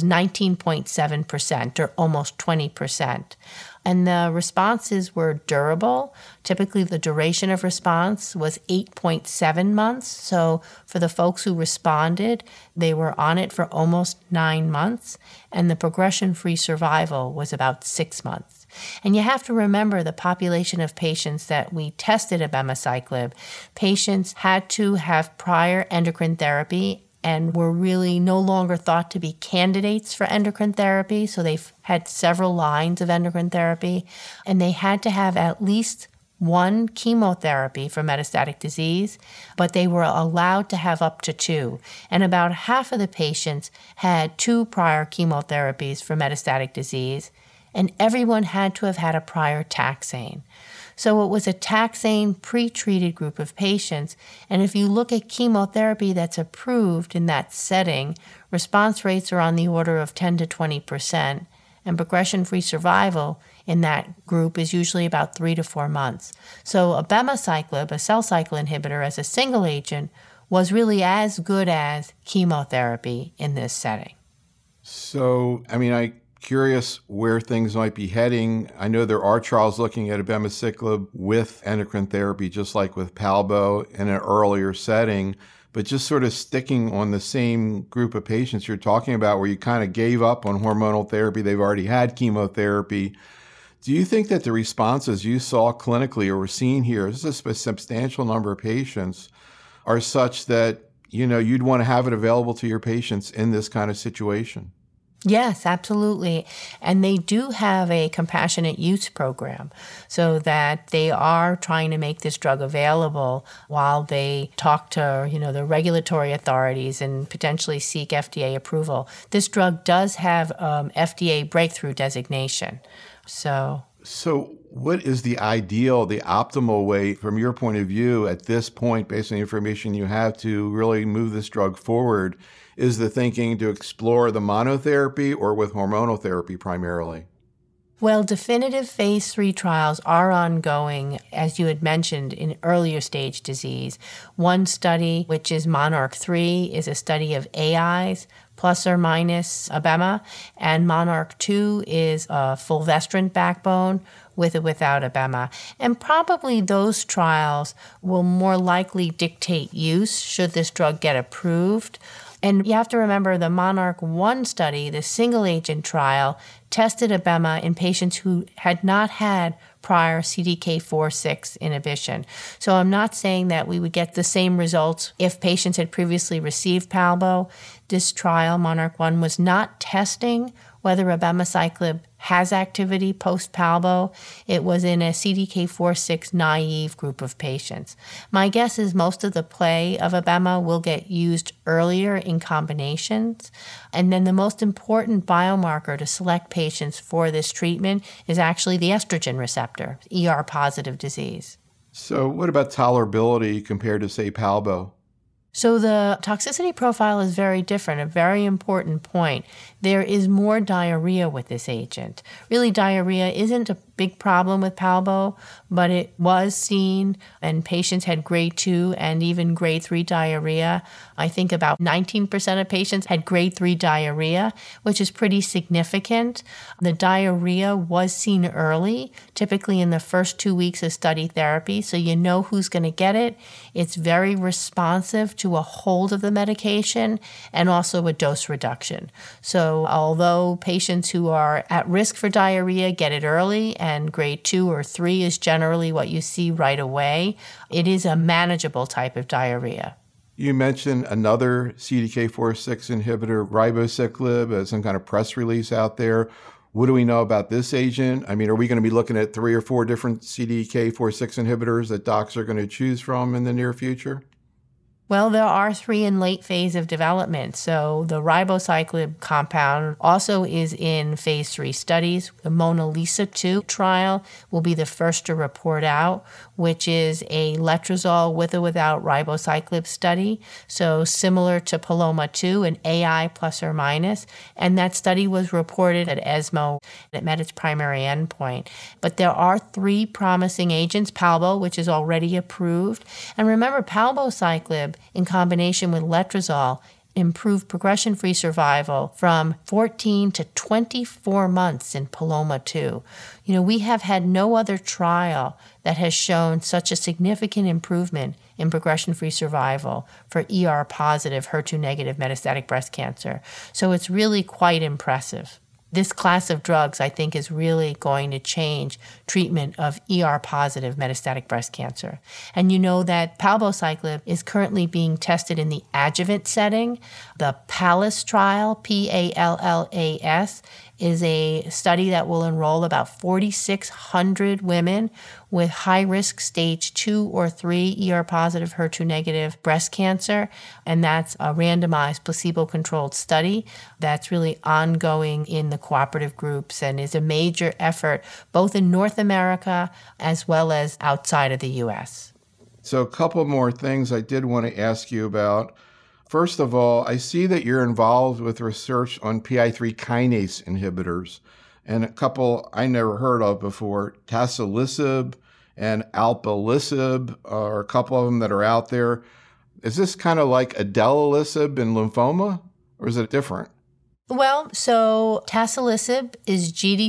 19.7%, or almost 20%. And the responses were durable. Typically, the duration of response was 8.7 months. So for the folks who responded, they were on it for almost 9 months. And the progression-free survival was about 6 months. And you have to remember the population of patients that we tested abemaciclib. Patients had to have prior endocrine therapy and were really no longer thought to be candidates for endocrine therapy. So they've had several lines of endocrine therapy, and they had to have at least one chemotherapy for metastatic disease, but they were allowed to have up to 2. And about half of the patients had 2 prior chemotherapies for metastatic disease, and everyone had to have had a prior taxane. So it was a taxane pre-treated group of patients, and if you look at chemotherapy that's approved in that setting, response rates are on the order of 10 to 20%, and progression-free survival in that group is usually about 3 to 4 months. So abemaciclib, a cell cycle inhibitor as a single agent, was really as good as chemotherapy in this setting. So, I'm curious where things might be heading. I know there are trials looking at abemaciclib with endocrine therapy, just like with Palbo in an earlier setting, but just sort of sticking on the same group of patients you're talking about where you kind of gave up on hormonal therapy, they've already had chemotherapy. Do you think that the responses you saw clinically or were seen here, this is a substantial number of patients, are such that, you'd want to have it available to your patients in this kind of situation? Yes, absolutely. And they do have a compassionate use program so that they are trying to make this drug available while they talk to, the regulatory authorities and potentially seek FDA approval. This drug does have FDA breakthrough designation. So what is the ideal, the optimal way from your point of view at this point, based on the information you have, to really move this drug forward? Is the thinking to explore the monotherapy or with hormonal therapy primarily? Well, definitive phase 3 trials are ongoing, as you had mentioned, in earlier stage disease. One study, which is Monarch 3, is a study of AIs plus or minus abema, and Monarch 2 is a fulvestrant backbone with or without abema. And probably those trials will more likely dictate use should this drug get approved. And you have to remember the Monarch 1 study, the single-agent trial, tested abema in patients who had not had prior CDK4/6 inhibition. So I'm not saying that we would get the same results if patients had previously received Palbo. This trial, Monarch 1, was not testing whether abemaciclib has activity post-palbo, it was in a CDK4/6 naive group of patients. My guess is most of the play of Abema will get used earlier in combinations. And then the most important biomarker to select patients for this treatment is actually the estrogen receptor, ER-positive disease. So what about tolerability compared to, say, Palbo? So the toxicity profile is very different, a very important point. There is more diarrhea with this agent. Really, diarrhea isn't a big problem with Palbo, but it was seen, and patients had grade 2 and even grade 3 diarrhea. I think about 19% of patients had grade 3 diarrhea, which is pretty significant. The diarrhea was seen early, typically in the first 2 weeks of study therapy, so you know who's going to get it. It's very responsive to a hold of the medication and also a dose reduction. So although patients who are at risk for diarrhea get it early, and grade 2 or 3 is generally what you see right away, it is a manageable type of diarrhea. You mentioned another CDK4/6 inhibitor, ribociclib, some kind of press release out there. What do we know about this agent? I mean, are we going to be looking at 3 or 4 different CDK4/6 inhibitors that docs are going to choose from in the near future? Well, there are 3 in late phase of development. So the ribociclib compound also is in phase 3 studies. The MONALEESA-2 trial will be the first to report out, which is a letrozole with or without ribociclib study. So similar to PALOMA-2, an AI plus or minus. And that study was reported at ESMO. It met its primary endpoint. But there are 3 promising agents, Palbo, which is already approved. And remember, palbociclib in combination with letrozole improved progression-free survival from 14 to 24 months in PALOMA-2. You know, we have had no other trial that has shown such a significant improvement in progression-free survival for ER-positive, HER2-negative metastatic breast cancer. So it's really quite impressive. This class of drugs, I think, is really going to change treatment of ER-positive metastatic breast cancer. And you know that palbociclib is currently being tested in the adjuvant setting. The PALLAS trial, PALLAS, is a study that will enroll about 4,600 women with high-risk stage 2 or 3 ER-positive, HER2-negative breast cancer. And that's a randomized placebo-controlled study that's really ongoing in the cooperative groups and is a major effort both in North America as well as outside of the U.S. So a couple more things I did want to ask you about. First of all, I see that you're involved with research on PI3 kinase inhibitors, and a couple I never heard of before, tasilisib and alpelisib, are a couple of them that are out there. Is this kind of like idelalisib in lymphoma, or is it different? Well, so tasilisib is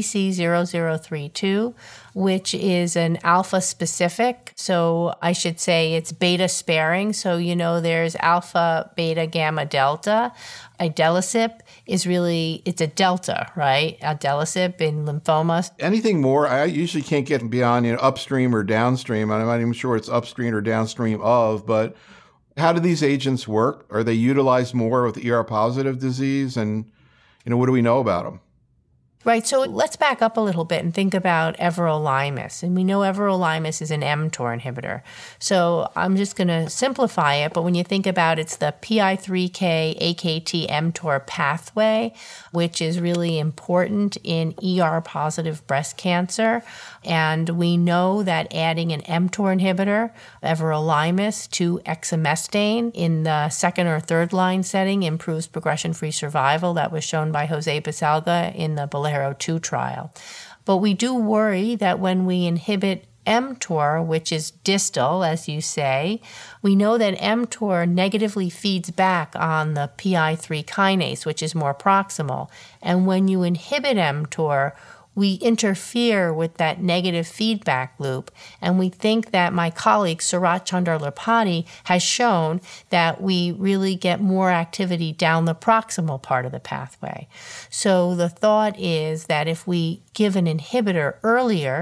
GDC0032, which is an alpha specific. So I should say it's beta sparing. So, you know, there's alpha, beta, gamma, delta. Idelalisib is really, it's a delta, right? Idelalisib in lymphoma. Anything more? I usually can't get beyond, upstream or downstream. I'm not even sure it's upstream or downstream of, but how do these agents work? Are they utilized more with ER-positive disease? And what do we know about them? Right, so let's back up a little bit and think about everolimus. And we know everolimus is an mTOR inhibitor. So I'm just going to simplify it, but when you think about it, it's the PI3K AKT mTOR pathway, which is really important in ER-positive breast cancer. And we know that adding an mTOR inhibitor, everolimus, to exemestane in the second or third line setting improves progression-free survival. That was shown by Jose Baselga in the Bolero-2 trial. But we do worry that when we inhibit mTOR, which is distal, as you say, we know that mTOR negatively feeds back on the PI3 kinase, which is more proximal. And when you inhibit mTOR, we interfere with that negative feedback loop. And we think that my colleague, Surat Chandralapati, has shown that we really get more activity down the proximal part of the pathway. So the thought is that if we give an inhibitor earlier,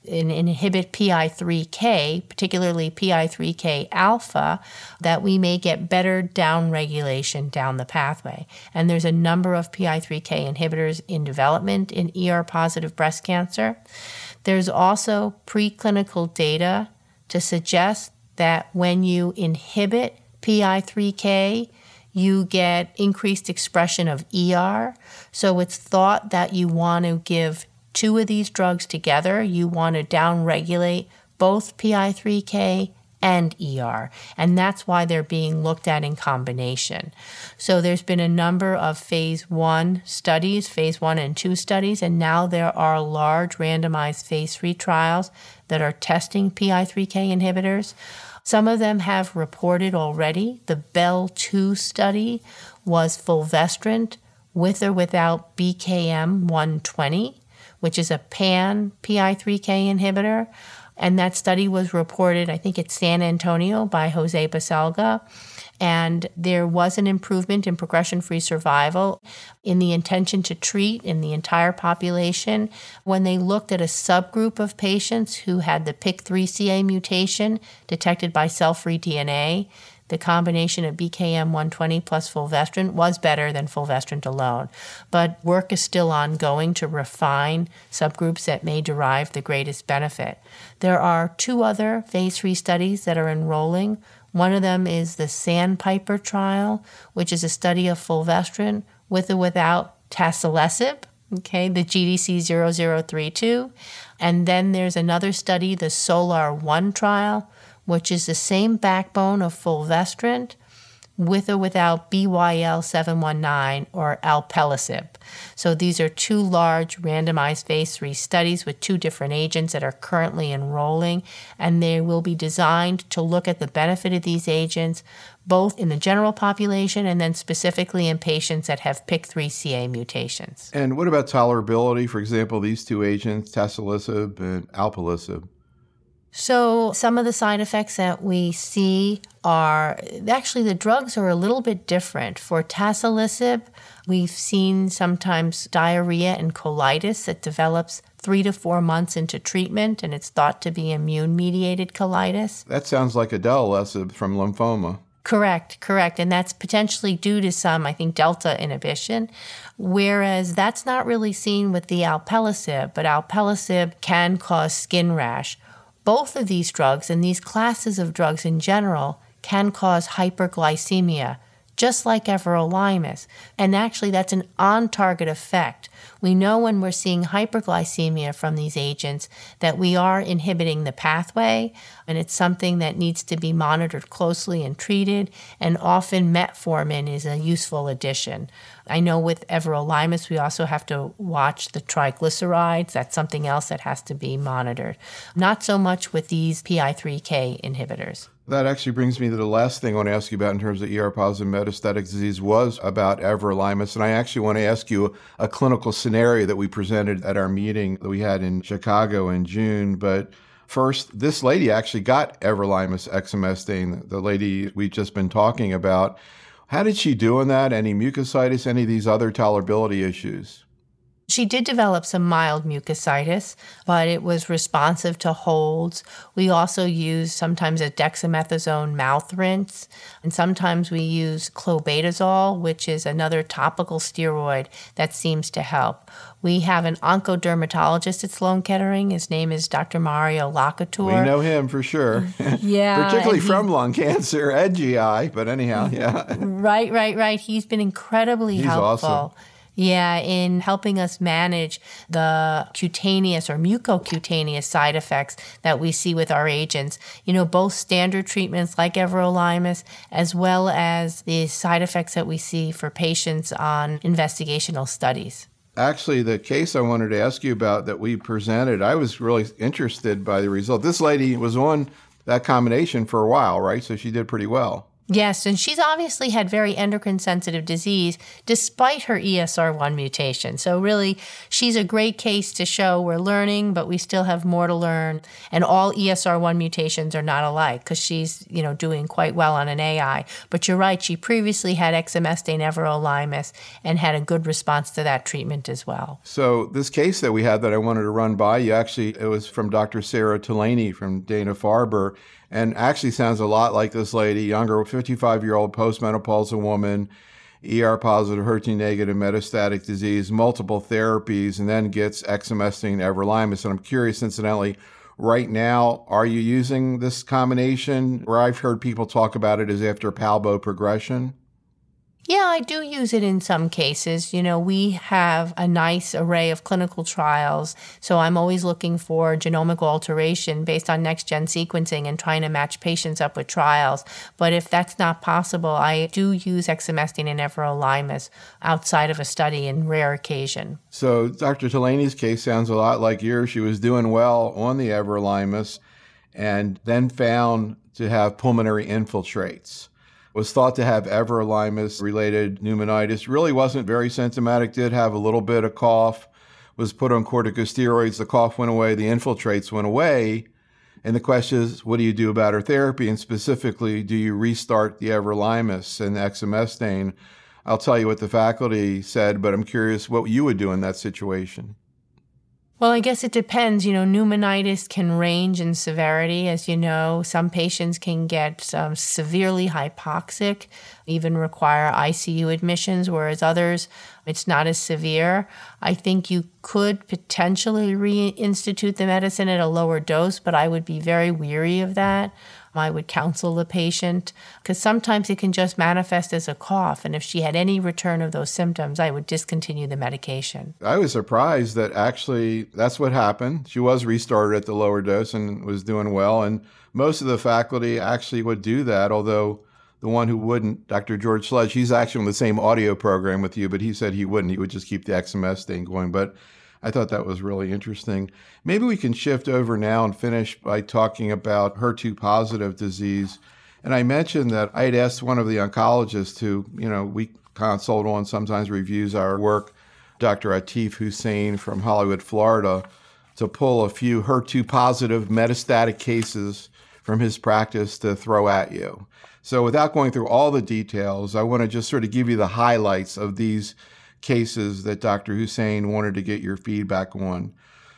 inhibit PI3K, particularly PI3K alpha, that we may get better downregulation down the pathway. And there's a number of PI3K inhibitors in development in ER-positive breast cancer. There's also preclinical data to suggest that when you inhibit PI3K, you get increased expression of ER. So it's thought that you want to give two of these drugs together. You want to downregulate both PI3K and ER, and that's why they're being looked at in combination. So there's been a number of phase 1 studies, phase 1 and 2 studies, and now there are large randomized phase 3 trials that are testing PI3K inhibitors. Some of them have reported already. The BEL-2 study was fulvestrant with or without BKM-120, which is a pan-PI3K inhibitor. And that study was reported, I think, at San Antonio by Jose Baselga. And there was an improvement in progression-free survival in the intention to treat in the entire population when they looked at a subgroup of patients who had the PIK3CA mutation detected by cell-free DNA. The combination of BKM-120 plus fulvestrant was better than fulvestrant alone. But work is still ongoing to refine subgroups that may derive the greatest benefit. There are 2 other phase 3 studies that are enrolling. One of them is the Sandpiper trial, which is a study of fulvestrant with or without tasilisib, okay, the GDC 0032. And then there's another study, the SOLAR-1 trial, which is the same backbone of fulvestrant with or without BYL719 or alpelisib. So these are 2 large randomized phase 3 studies with 2 different agents that are currently enrolling, and they will be designed to look at the benefit of these agents both in the general population and then specifically in patients that have PIK3CA mutations. And what about tolerability? For example, these 2 agents, tasilisib and alpelisib. So some of the side effects that we see are, actually the drugs are a little bit different. For tasilisib, we've seen sometimes diarrhea and colitis that develops 3 to 4 months into treatment, and it's thought to be immune-mediated colitis. That sounds like idelalisib from lymphoma. Correct. And that's potentially due to some, I think, delta inhibition, whereas that's not really seen with the alpelisib, but alpelisib can cause skin rash. Both of these drugs and these classes of drugs in general can cause hyperglycemia, just like everolimus. And actually, that's an on-target effect. We know when we're seeing hyperglycemia from these agents that we are inhibiting the pathway, and it's something that needs to be monitored closely and treated, and often metformin is a useful addition. I know with everolimus, we also have to watch the triglycerides. That's something else that has to be monitored. Not so much with these PI3K inhibitors. That actually brings me to the last thing I want to ask you about in terms of ER-positive metastatic disease was about everolimus. And I actually want to ask you a clinical scenario that we presented at our meeting that we had in Chicago in June. But first, this lady actually got everolimus exemestane, the lady we've just been talking about. How did she do in that? Any mucositis, any of these other tolerability issues? She did develop some mild mucositis, but it was responsive to holds. We also use sometimes a dexamethasone mouth rinse, and sometimes we use clobetasol, which is another topical steroid that seems to help. We have an oncodermatologist at Sloan Kettering. His name is Dr. Mario Lacouture. We know him for sure. Yeah. Particularly from lung cancer and GI, but anyhow, yeah. Right. He's been incredibly helpful. Awesome. Yeah, in helping us manage the cutaneous or mucocutaneous side effects that we see with our agents. You know, both standard treatments like everolimus, as well as the side effects that we see for patients on investigational studies. Actually, the case I wanted to ask you about that we presented, I was really interested by the result. This lady was on that combination for a while, right? So she did pretty well. Yes, and she's obviously had very endocrine-sensitive disease despite her ESR1 mutation. So really, she's a great case to show we're learning, but we still have more to learn. And all ESR1 mutations are not alike because she's, doing quite well on an AI. But you're right, she previously had exemestane everolimus and had a good response to that treatment as well. So this case that we had that I wanted to run by you, actually, it was from Dr. Sarah Tolaney from Dana-Farber. And actually sounds a lot like this lady, younger, 55-year-old postmenopausal woman, ER-positive, HER2-negative metastatic disease, multiple therapies, and then gets exemestane everolimus. And I'm curious, incidentally, right now, are you using this combination? Where I've heard people talk about it is after palbo progression. Yeah, I do use it in some cases. We have a nice array of clinical trials, so I'm always looking for genomic alteration based on next-gen sequencing and trying to match patients up with trials. But if that's not possible, I do use exemestane and everolimus outside of a study in rare occasion. So Dr. Tolaney's case sounds a lot like yours. She was doing well on the everolimus and then found to have pulmonary infiltrates. Was thought to have everolimus-related pneumonitis, really wasn't very symptomatic, did have a little bit of cough, was put on corticosteroids, the cough went away, the infiltrates went away, and the question is, what do you do about her therapy, and specifically, do you restart the everolimus and exemestane? I'll tell you what the faculty said, but I'm curious what you would do in that situation. Well, I guess it depends. Pneumonitis can range in severity. As you know, some patients can get severely hypoxic, even require ICU admissions, whereas others, it's not as severe. I think you could potentially reinstitute the medicine at a lower dose, but I would be very weary of that. I would counsel the patient because sometimes it can just manifest as a cough. And if she had any return of those symptoms, I would discontinue the medication. I was surprised that actually that's what happened. She was restarted at the lower dose and was doing well. And most of the faculty actually would do that, although the one who wouldn't, Dr. George Sledge, he's actually on the same audio program with you, but he said he wouldn't. He would just keep the exemestane going. But I thought that was really interesting. Maybe we can shift over now and finish by talking about HER2-positive disease. And I mentioned that I had asked one of the oncologists who, we consult on, sometimes reviews our work, Dr. Atif Hussain from Hollywood, Florida, to pull a few HER2-positive metastatic cases from his practice to throw at you. So without going through all the details, I want to just sort of give you the highlights of these cases that Dr. Hussain wanted to get your feedback on.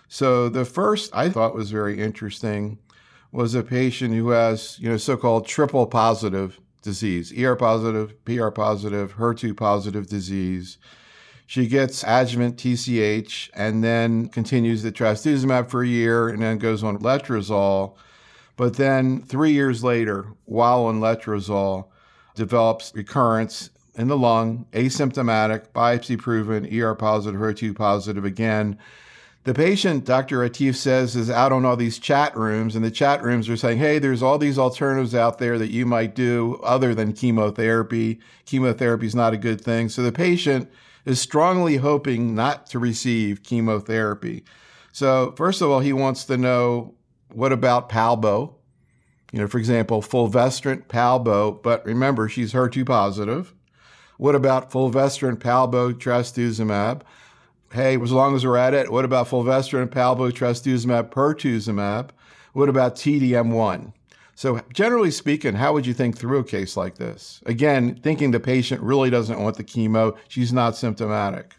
So the first I thought was very interesting was a patient who has, so-called triple positive disease, ER positive, PR positive, HER2 positive disease. She gets adjuvant TCH and then continues the trastuzumab for a year and then goes on letrozole. But then 3 years later, while on letrozole, develops recurrence in the lung, asymptomatic, biopsy-proven, ER-positive, HER2-positive again. The patient, Dr. Atif says, is out on all these chat rooms, and the chat rooms are saying, hey, there's all these alternatives out there that you might do other than chemotherapy. Chemotherapy is not a good thing. So the patient is strongly hoping not to receive chemotherapy. So first of all, he wants to know, what about palbo? For example, fulvestrant, palbo, but remember, she's HER2 positive. What about fulvestrant, palbo, trastuzumab? Hey, as long as we're at it, what about fulvestrant, palbo, trastuzumab, pertuzumab? What about TDM1? So generally speaking, how would you think through a case like this? Again, thinking the patient really doesn't want the chemo, she's not symptomatic.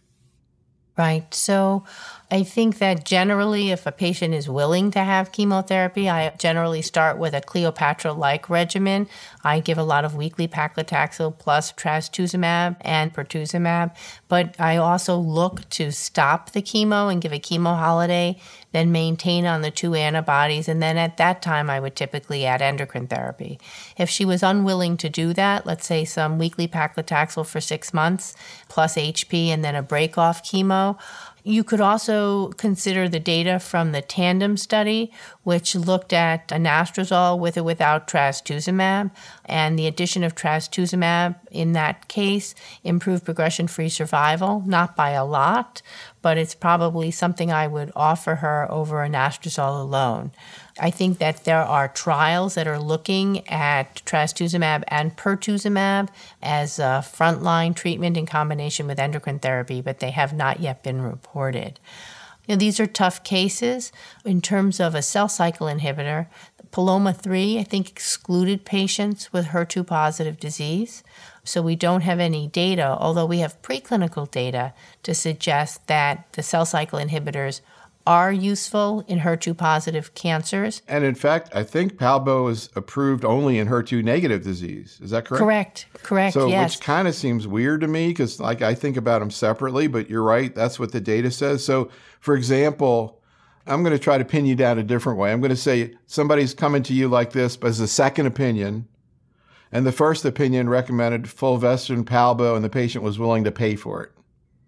Right. So I think that generally, if a patient is willing to have chemotherapy, I generally start with a Cleopatra-like regimen. I give a lot of weekly paclitaxel plus trastuzumab and pertuzumab, but I also look to stop the chemo and give a chemo holiday, then maintain on the 2 antibodies, and then at that time I would typically add endocrine therapy. If she was unwilling to do that, let's say some weekly paclitaxel for 6 months plus HP and then a break-off chemo, you could also consider the data from the TANDEM study, which looked at anastrozole with or without trastuzumab, and the addition of trastuzumab in that case improved progression-free survival, not by a lot, but it's probably something I would offer her over anastrozole alone. I think that there are trials that are looking at trastuzumab and pertuzumab as a frontline treatment in combination with endocrine therapy, but they have not yet been reported. These are tough cases. In terms of a cell cycle inhibitor, Paloma-3, I think, excluded patients with HER2-positive disease. So we don't have any data, although we have preclinical data to suggest that the cell cycle inhibitors are useful in HER2-positive cancers. And in fact, I think Palbo is approved only in HER2-negative disease. Is that correct? Correct, so, yes. Which kind of seems weird to me because I think about them separately, but you're right, that's what the data says. So, for example, I'm going to try to pin you down a different way. I'm going to say somebody's coming to you like this, but as a second opinion, and the first opinion recommended fulvestrant Palbo, and the patient was willing to pay for it.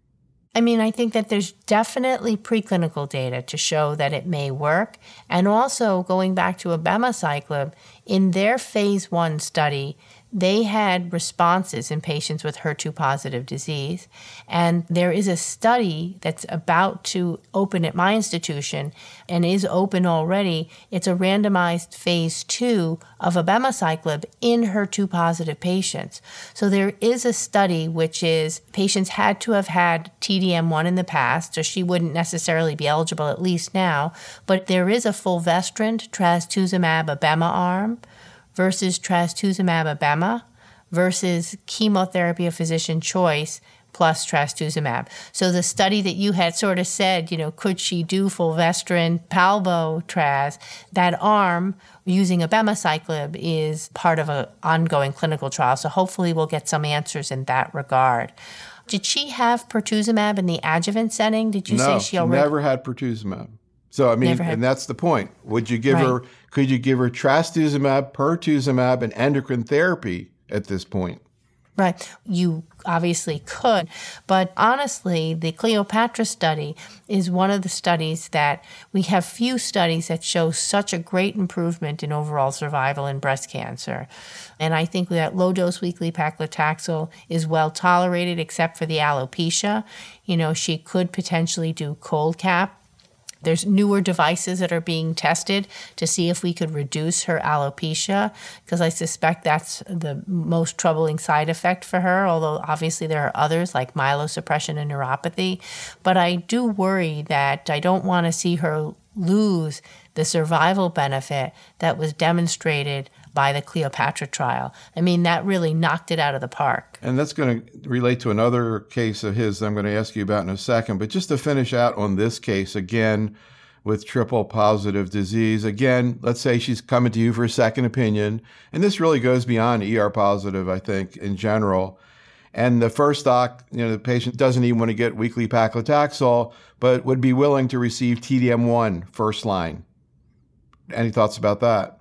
I think that there's definitely preclinical data to show that it may work. And also, going back to abemaciclib, in their phase 1 study, they had responses in patients with HER2-positive disease. And there is a study that's about to open at my institution and is open already. It's a randomized phase 2 of abemaciclib in HER2-positive patients. So there is a study which is patients had to have had TDM1 in the past, so she wouldn't necessarily be eligible at least now. But there is a fulvestrant trastuzumab abema arm versus trastuzumab abema versus chemotherapy of physician choice plus trastuzumab. So the study that you had sort of said, could she do fulvestrant, palbo, tras, that arm using abemaciclib is part of an ongoing clinical trial. So hopefully we'll get some answers in that regard. Did she have pertuzumab in the adjuvant setting? Did you say she already? No, she never had pertuzumab. So, and that's the point. Could you give her trastuzumab, pertuzumab, and endocrine therapy at this point? Right. You obviously could. But honestly, the Cleopatra study is one of the studies that we have few studies that show such a great improvement in overall survival in breast cancer. And I think that low-dose weekly paclitaxel is well tolerated except for the alopecia. She could potentially do cold cap. There's newer devices that are being tested to see if we could reduce her alopecia, because I suspect that's the most troubling side effect for her, although obviously there are others like myelosuppression and neuropathy. But I do worry that I don't want to see her lose the survival benefit that was demonstrated by the Cleopatra trial. That really knocked it out of the park. And that's going to relate to another case of his that I'm going to ask you about in a second. But just to finish out on this case, again, with triple positive disease, again, let's say she's coming to you for a second opinion. And this really goes beyond ER positive, I think, in general. And the first doc, the patient doesn't even want to get weekly paclitaxel, but would be willing to receive TDM1 first line. Any thoughts about that?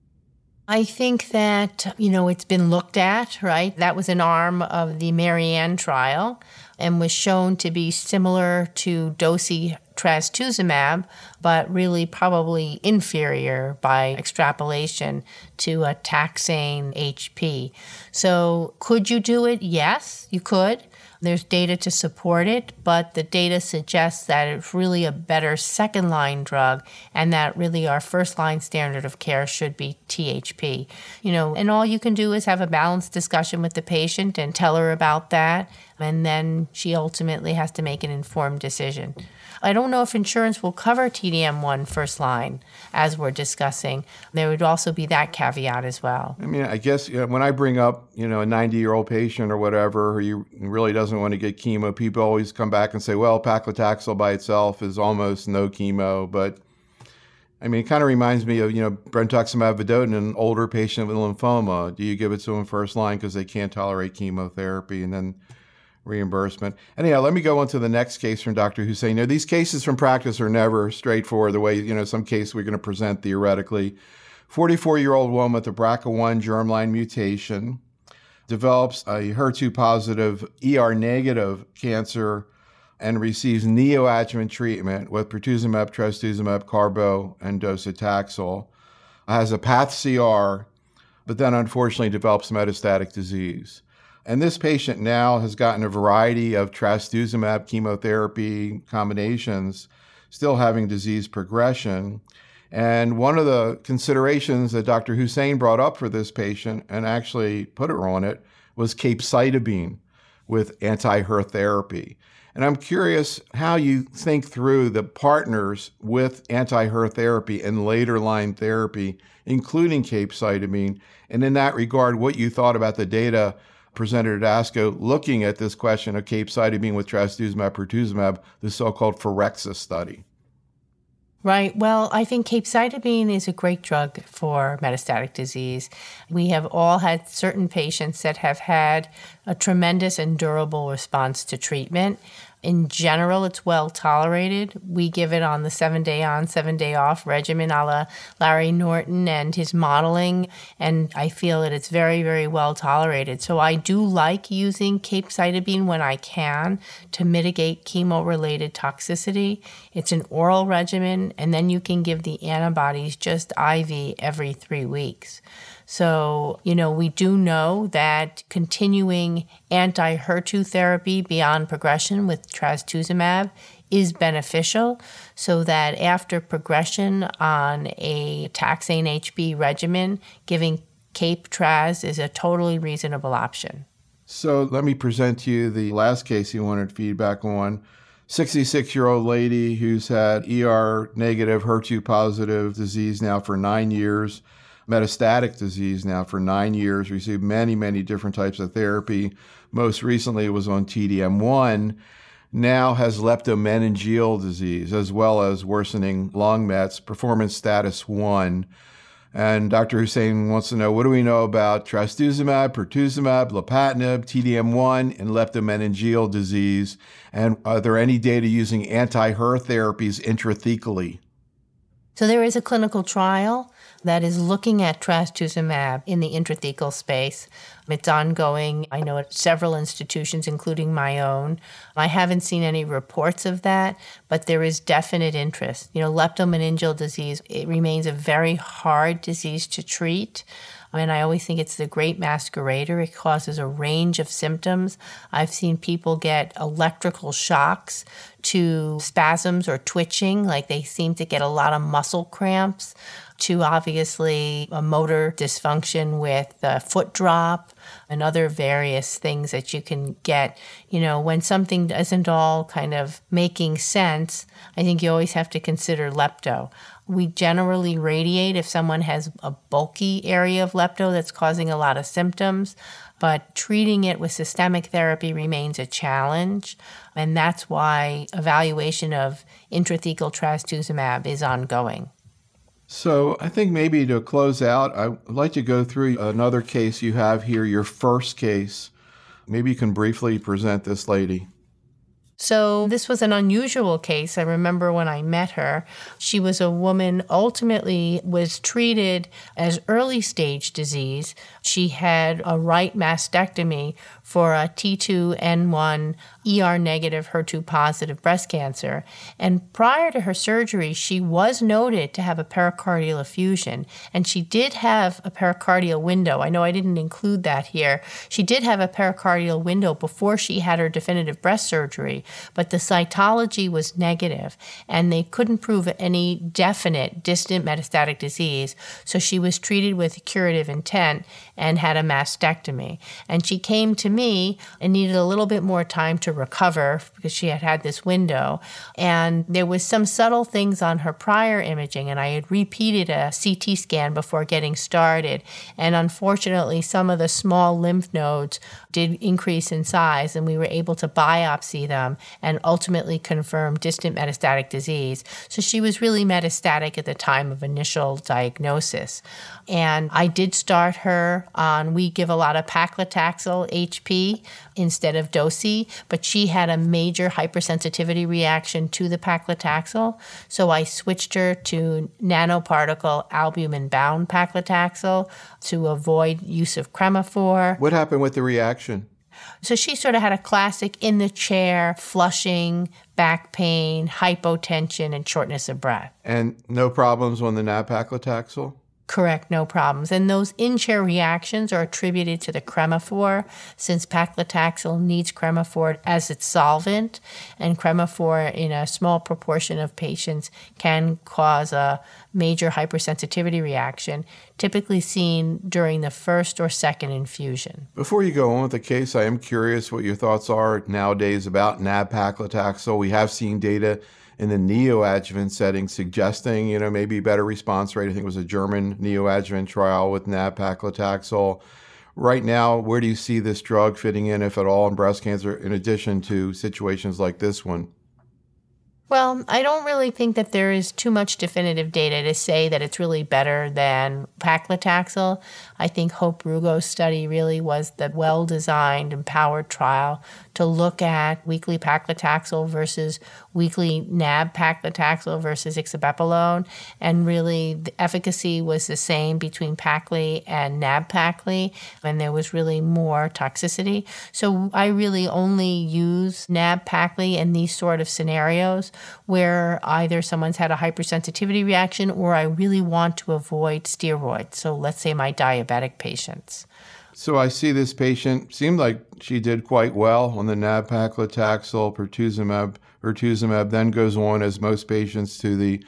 I think that, it's been looked at, right? That was an arm of the Marianne trial and was shown to be similar to docetaxel, but really probably inferior by extrapolation to a taxane HP. So could you do it? Yes, you could. There's data to support it, but the data suggests that it's really a better second-line drug and that really our first-line standard of care should be THP. And all you can do is have a balanced discussion with the patient and tell her about that, and then she ultimately has to make an informed decision. I don't know if insurance will cover TDM1 first line, as we're discussing. There would also be that caveat as well. I guess when I bring up, a 90-year-old patient or whatever who really doesn't want to get chemo, people always come back and say, well, paclitaxel by itself is almost no chemo. But, it kind of reminds me of, brentuximab vedotin, an older patient with lymphoma. Do you give it to them first line because they can't tolerate chemotherapy? And then reimbursement. Anyhow, let me go on to the next case from Dr. Hussain. These cases from practice are never straightforward the way, some case we're going to present theoretically. 44-year-old woman with a BRCA1 germline mutation develops a HER2-positive, ER-negative cancer and receives neoadjuvant treatment with pertuzumab, trastuzumab, carbo, and docetaxel. Has a PathCR, but then unfortunately develops metastatic disease. And this patient now has gotten a variety of trastuzumab chemotherapy combinations, still having disease progression. And one of the considerations that Dr. Hussain brought up for this patient, and actually put her on it, was capecitabine with anti-HER therapy. And I'm curious how you think through the partners with anti-HER therapy and later line therapy, including capecitabine, and in that regard, what you thought about the data presented at ASCO looking at this question of capecitabine with trastuzumab, pertuzumab, the so-called Phyrexia study. Right. Well, I think capecitabine is a great drug for metastatic disease. We have all had certain patients that have had a tremendous and durable response to treatment. In general, it's well tolerated. We give it on the 7-day on, 7-day off regimen a la Larry Norton and his modeling, and I feel that it's very, very well tolerated. So I do like using capecitabine when I can to mitigate chemo-related toxicity. It's an oral regimen, and then you can give the antibodies just IV every 3 weeks. So, we do know that continuing anti-HER2 therapy beyond progression with trastuzumab is beneficial, so that after progression on a taxane HB regimen, giving Cape-Traz is a totally reasonable option. So let me present to you the last case you wanted feedback on. 66-year-old lady who's had ER-negative, HER2-positive disease now for 9 years, metastatic disease now for 9 years, received many, many different types of therapy. Most recently was on TDM1, now has leptomeningeal disease as well as worsening lung mets, performance status 1. And Dr. Hussain wants to know, what do we know about trastuzumab, pertuzumab, lapatinib, TDM1, and leptomeningeal disease? And are there any data using anti-HER therapies intrathecally? So there is a clinical trial that is looking at trastuzumab in the intrathecal space. It's ongoing. I know at several institutions, including my own. I haven't seen any reports of that, but there is definite interest. Leptomeningeal disease, it remains a very hard disease to treat. And I always think it's the great masquerader. It causes a range of symptoms. I've seen people get electrical shocks to spasms or twitching, like they seem to get a lot of muscle cramps, to obviously a motor dysfunction with foot drop and other various things that you can get. When something isn't all kind of making sense, I think you always have to consider lepto. We generally radiate if someone has a bulky area of lepto that's causing a lot of symptoms, but treating it with systemic therapy remains a challenge, and that's why evaluation of intrathecal trastuzumab is ongoing. So I think maybe to close out, I'd like to go through another case you have here, your first case. Maybe you can briefly present this lady. So this was an unusual case. I remember when I met her, she was a woman ultimately was treated as early stage disease. She had a right mastectomy for a T2N1 ER-negative, HER2-positive breast cancer. And prior to her surgery, she was noted to have a pericardial effusion. And she did have a pericardial window. I know I didn't include that here. She did have a pericardial window before she had her definitive breast surgery, but the cytology was negative, and they couldn't prove any definite distant metastatic disease. So she was treated with curative intent and had a mastectomy. And she came to me and needed a little bit more time to recover because she had had this window. And there was some subtle things on her prior imaging, and I had repeated a CT scan before getting started. And unfortunately, some of the small lymph nodes did increase in size, and we were able to biopsy them and ultimately confirm distant metastatic disease. So she was really metastatic at the time of initial diagnosis. And I did start her on, we give a lot of paclitaxel HP instead of Dosi, but she had a major hypersensitivity reaction to the paclitaxel. So I switched her to nanoparticle albumin-bound paclitaxel to avoid use of Cremaphore. What happened with the reaction? So she sort of had a classic in the chair, flushing, back pain, hypotension, and shortness of breath. And no problems on the nab-paclitaxel? Correct, no problems. And those in-chair reactions are attributed to the Cremophor, since paclitaxel needs Cremophor as its solvent, and Cremophor in a small proportion of patients can cause a major hypersensitivity reaction, typically seen during the first or second infusion. Before you go on with the case, I am curious what your thoughts are nowadays about nab-paclitaxel. We have seen data in the neoadjuvant setting suggesting, maybe better response rate. I think it was a German neoadjuvant trial with nab-paclitaxel. Right now, where do you see this drug fitting in, if at all, in breast cancer, in addition to situations like this one? Well, I don't really think that there is too much definitive data to say that it's really better than paclitaxel. I think Hope Rugo's study really was the well-designed and powered trial to look at weekly paclitaxel versus weekly nab-paclitaxel versus ixabepilone, and really the efficacy was the same between Pacli and nab-Pacli, and there was really more toxicity. So I really only use nab-Pacli in these sort of scenarios where either someone's had a hypersensitivity reaction or I really want to avoid steroids. So let's say my diabetic patients. So I see this patient, seemed like she did quite well on the nab-paclitaxel, pertuzumab, then goes on, as most patients, to the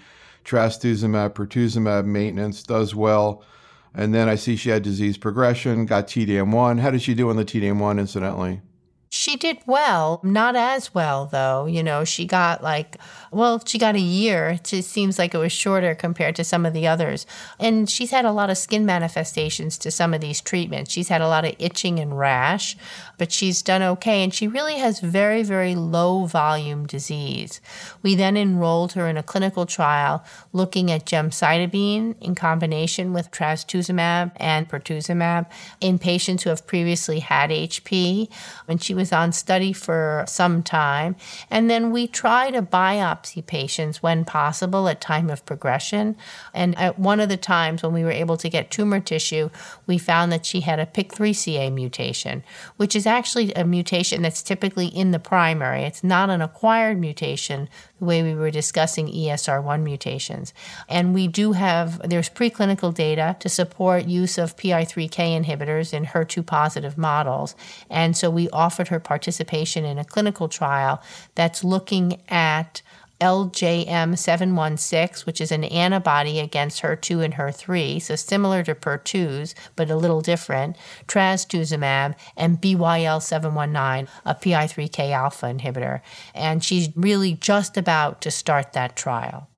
trastuzumab, maintenance, does well. And then I see she had disease progression, got TDM1. How did she do on the TDM1, incidentally? She did well, not as well, though. She got she got a year. It just seems like it was shorter compared to some of the others. And she's had a lot of skin manifestations to some of these treatments. She's had a lot of itching and rash, but she's done okay. And she really has very, very low volume disease. We then enrolled her in a clinical trial looking at gemcitabine in combination with trastuzumab and pertuzumab in patients who have previously had HP. And she was on study for some time. And then we try to biopsy patients when possible at time of progression. And at one of the times when we were able to get tumor tissue, we found that she had a PIK3CA mutation, which is actually a mutation that's typically in the primary. It's not an acquired mutation the way we were discussing ESR1 mutations. And there's preclinical data to support use of PI3K inhibitors in HER2-positive models. And so we offered her participation in a clinical trial that's looking at LJM716, which is an antibody against HER2 and HER3, so similar to PER2s, but a little different, trastuzumab, and BYL719, a PI3K alpha inhibitor. And she's really just about to start that trial.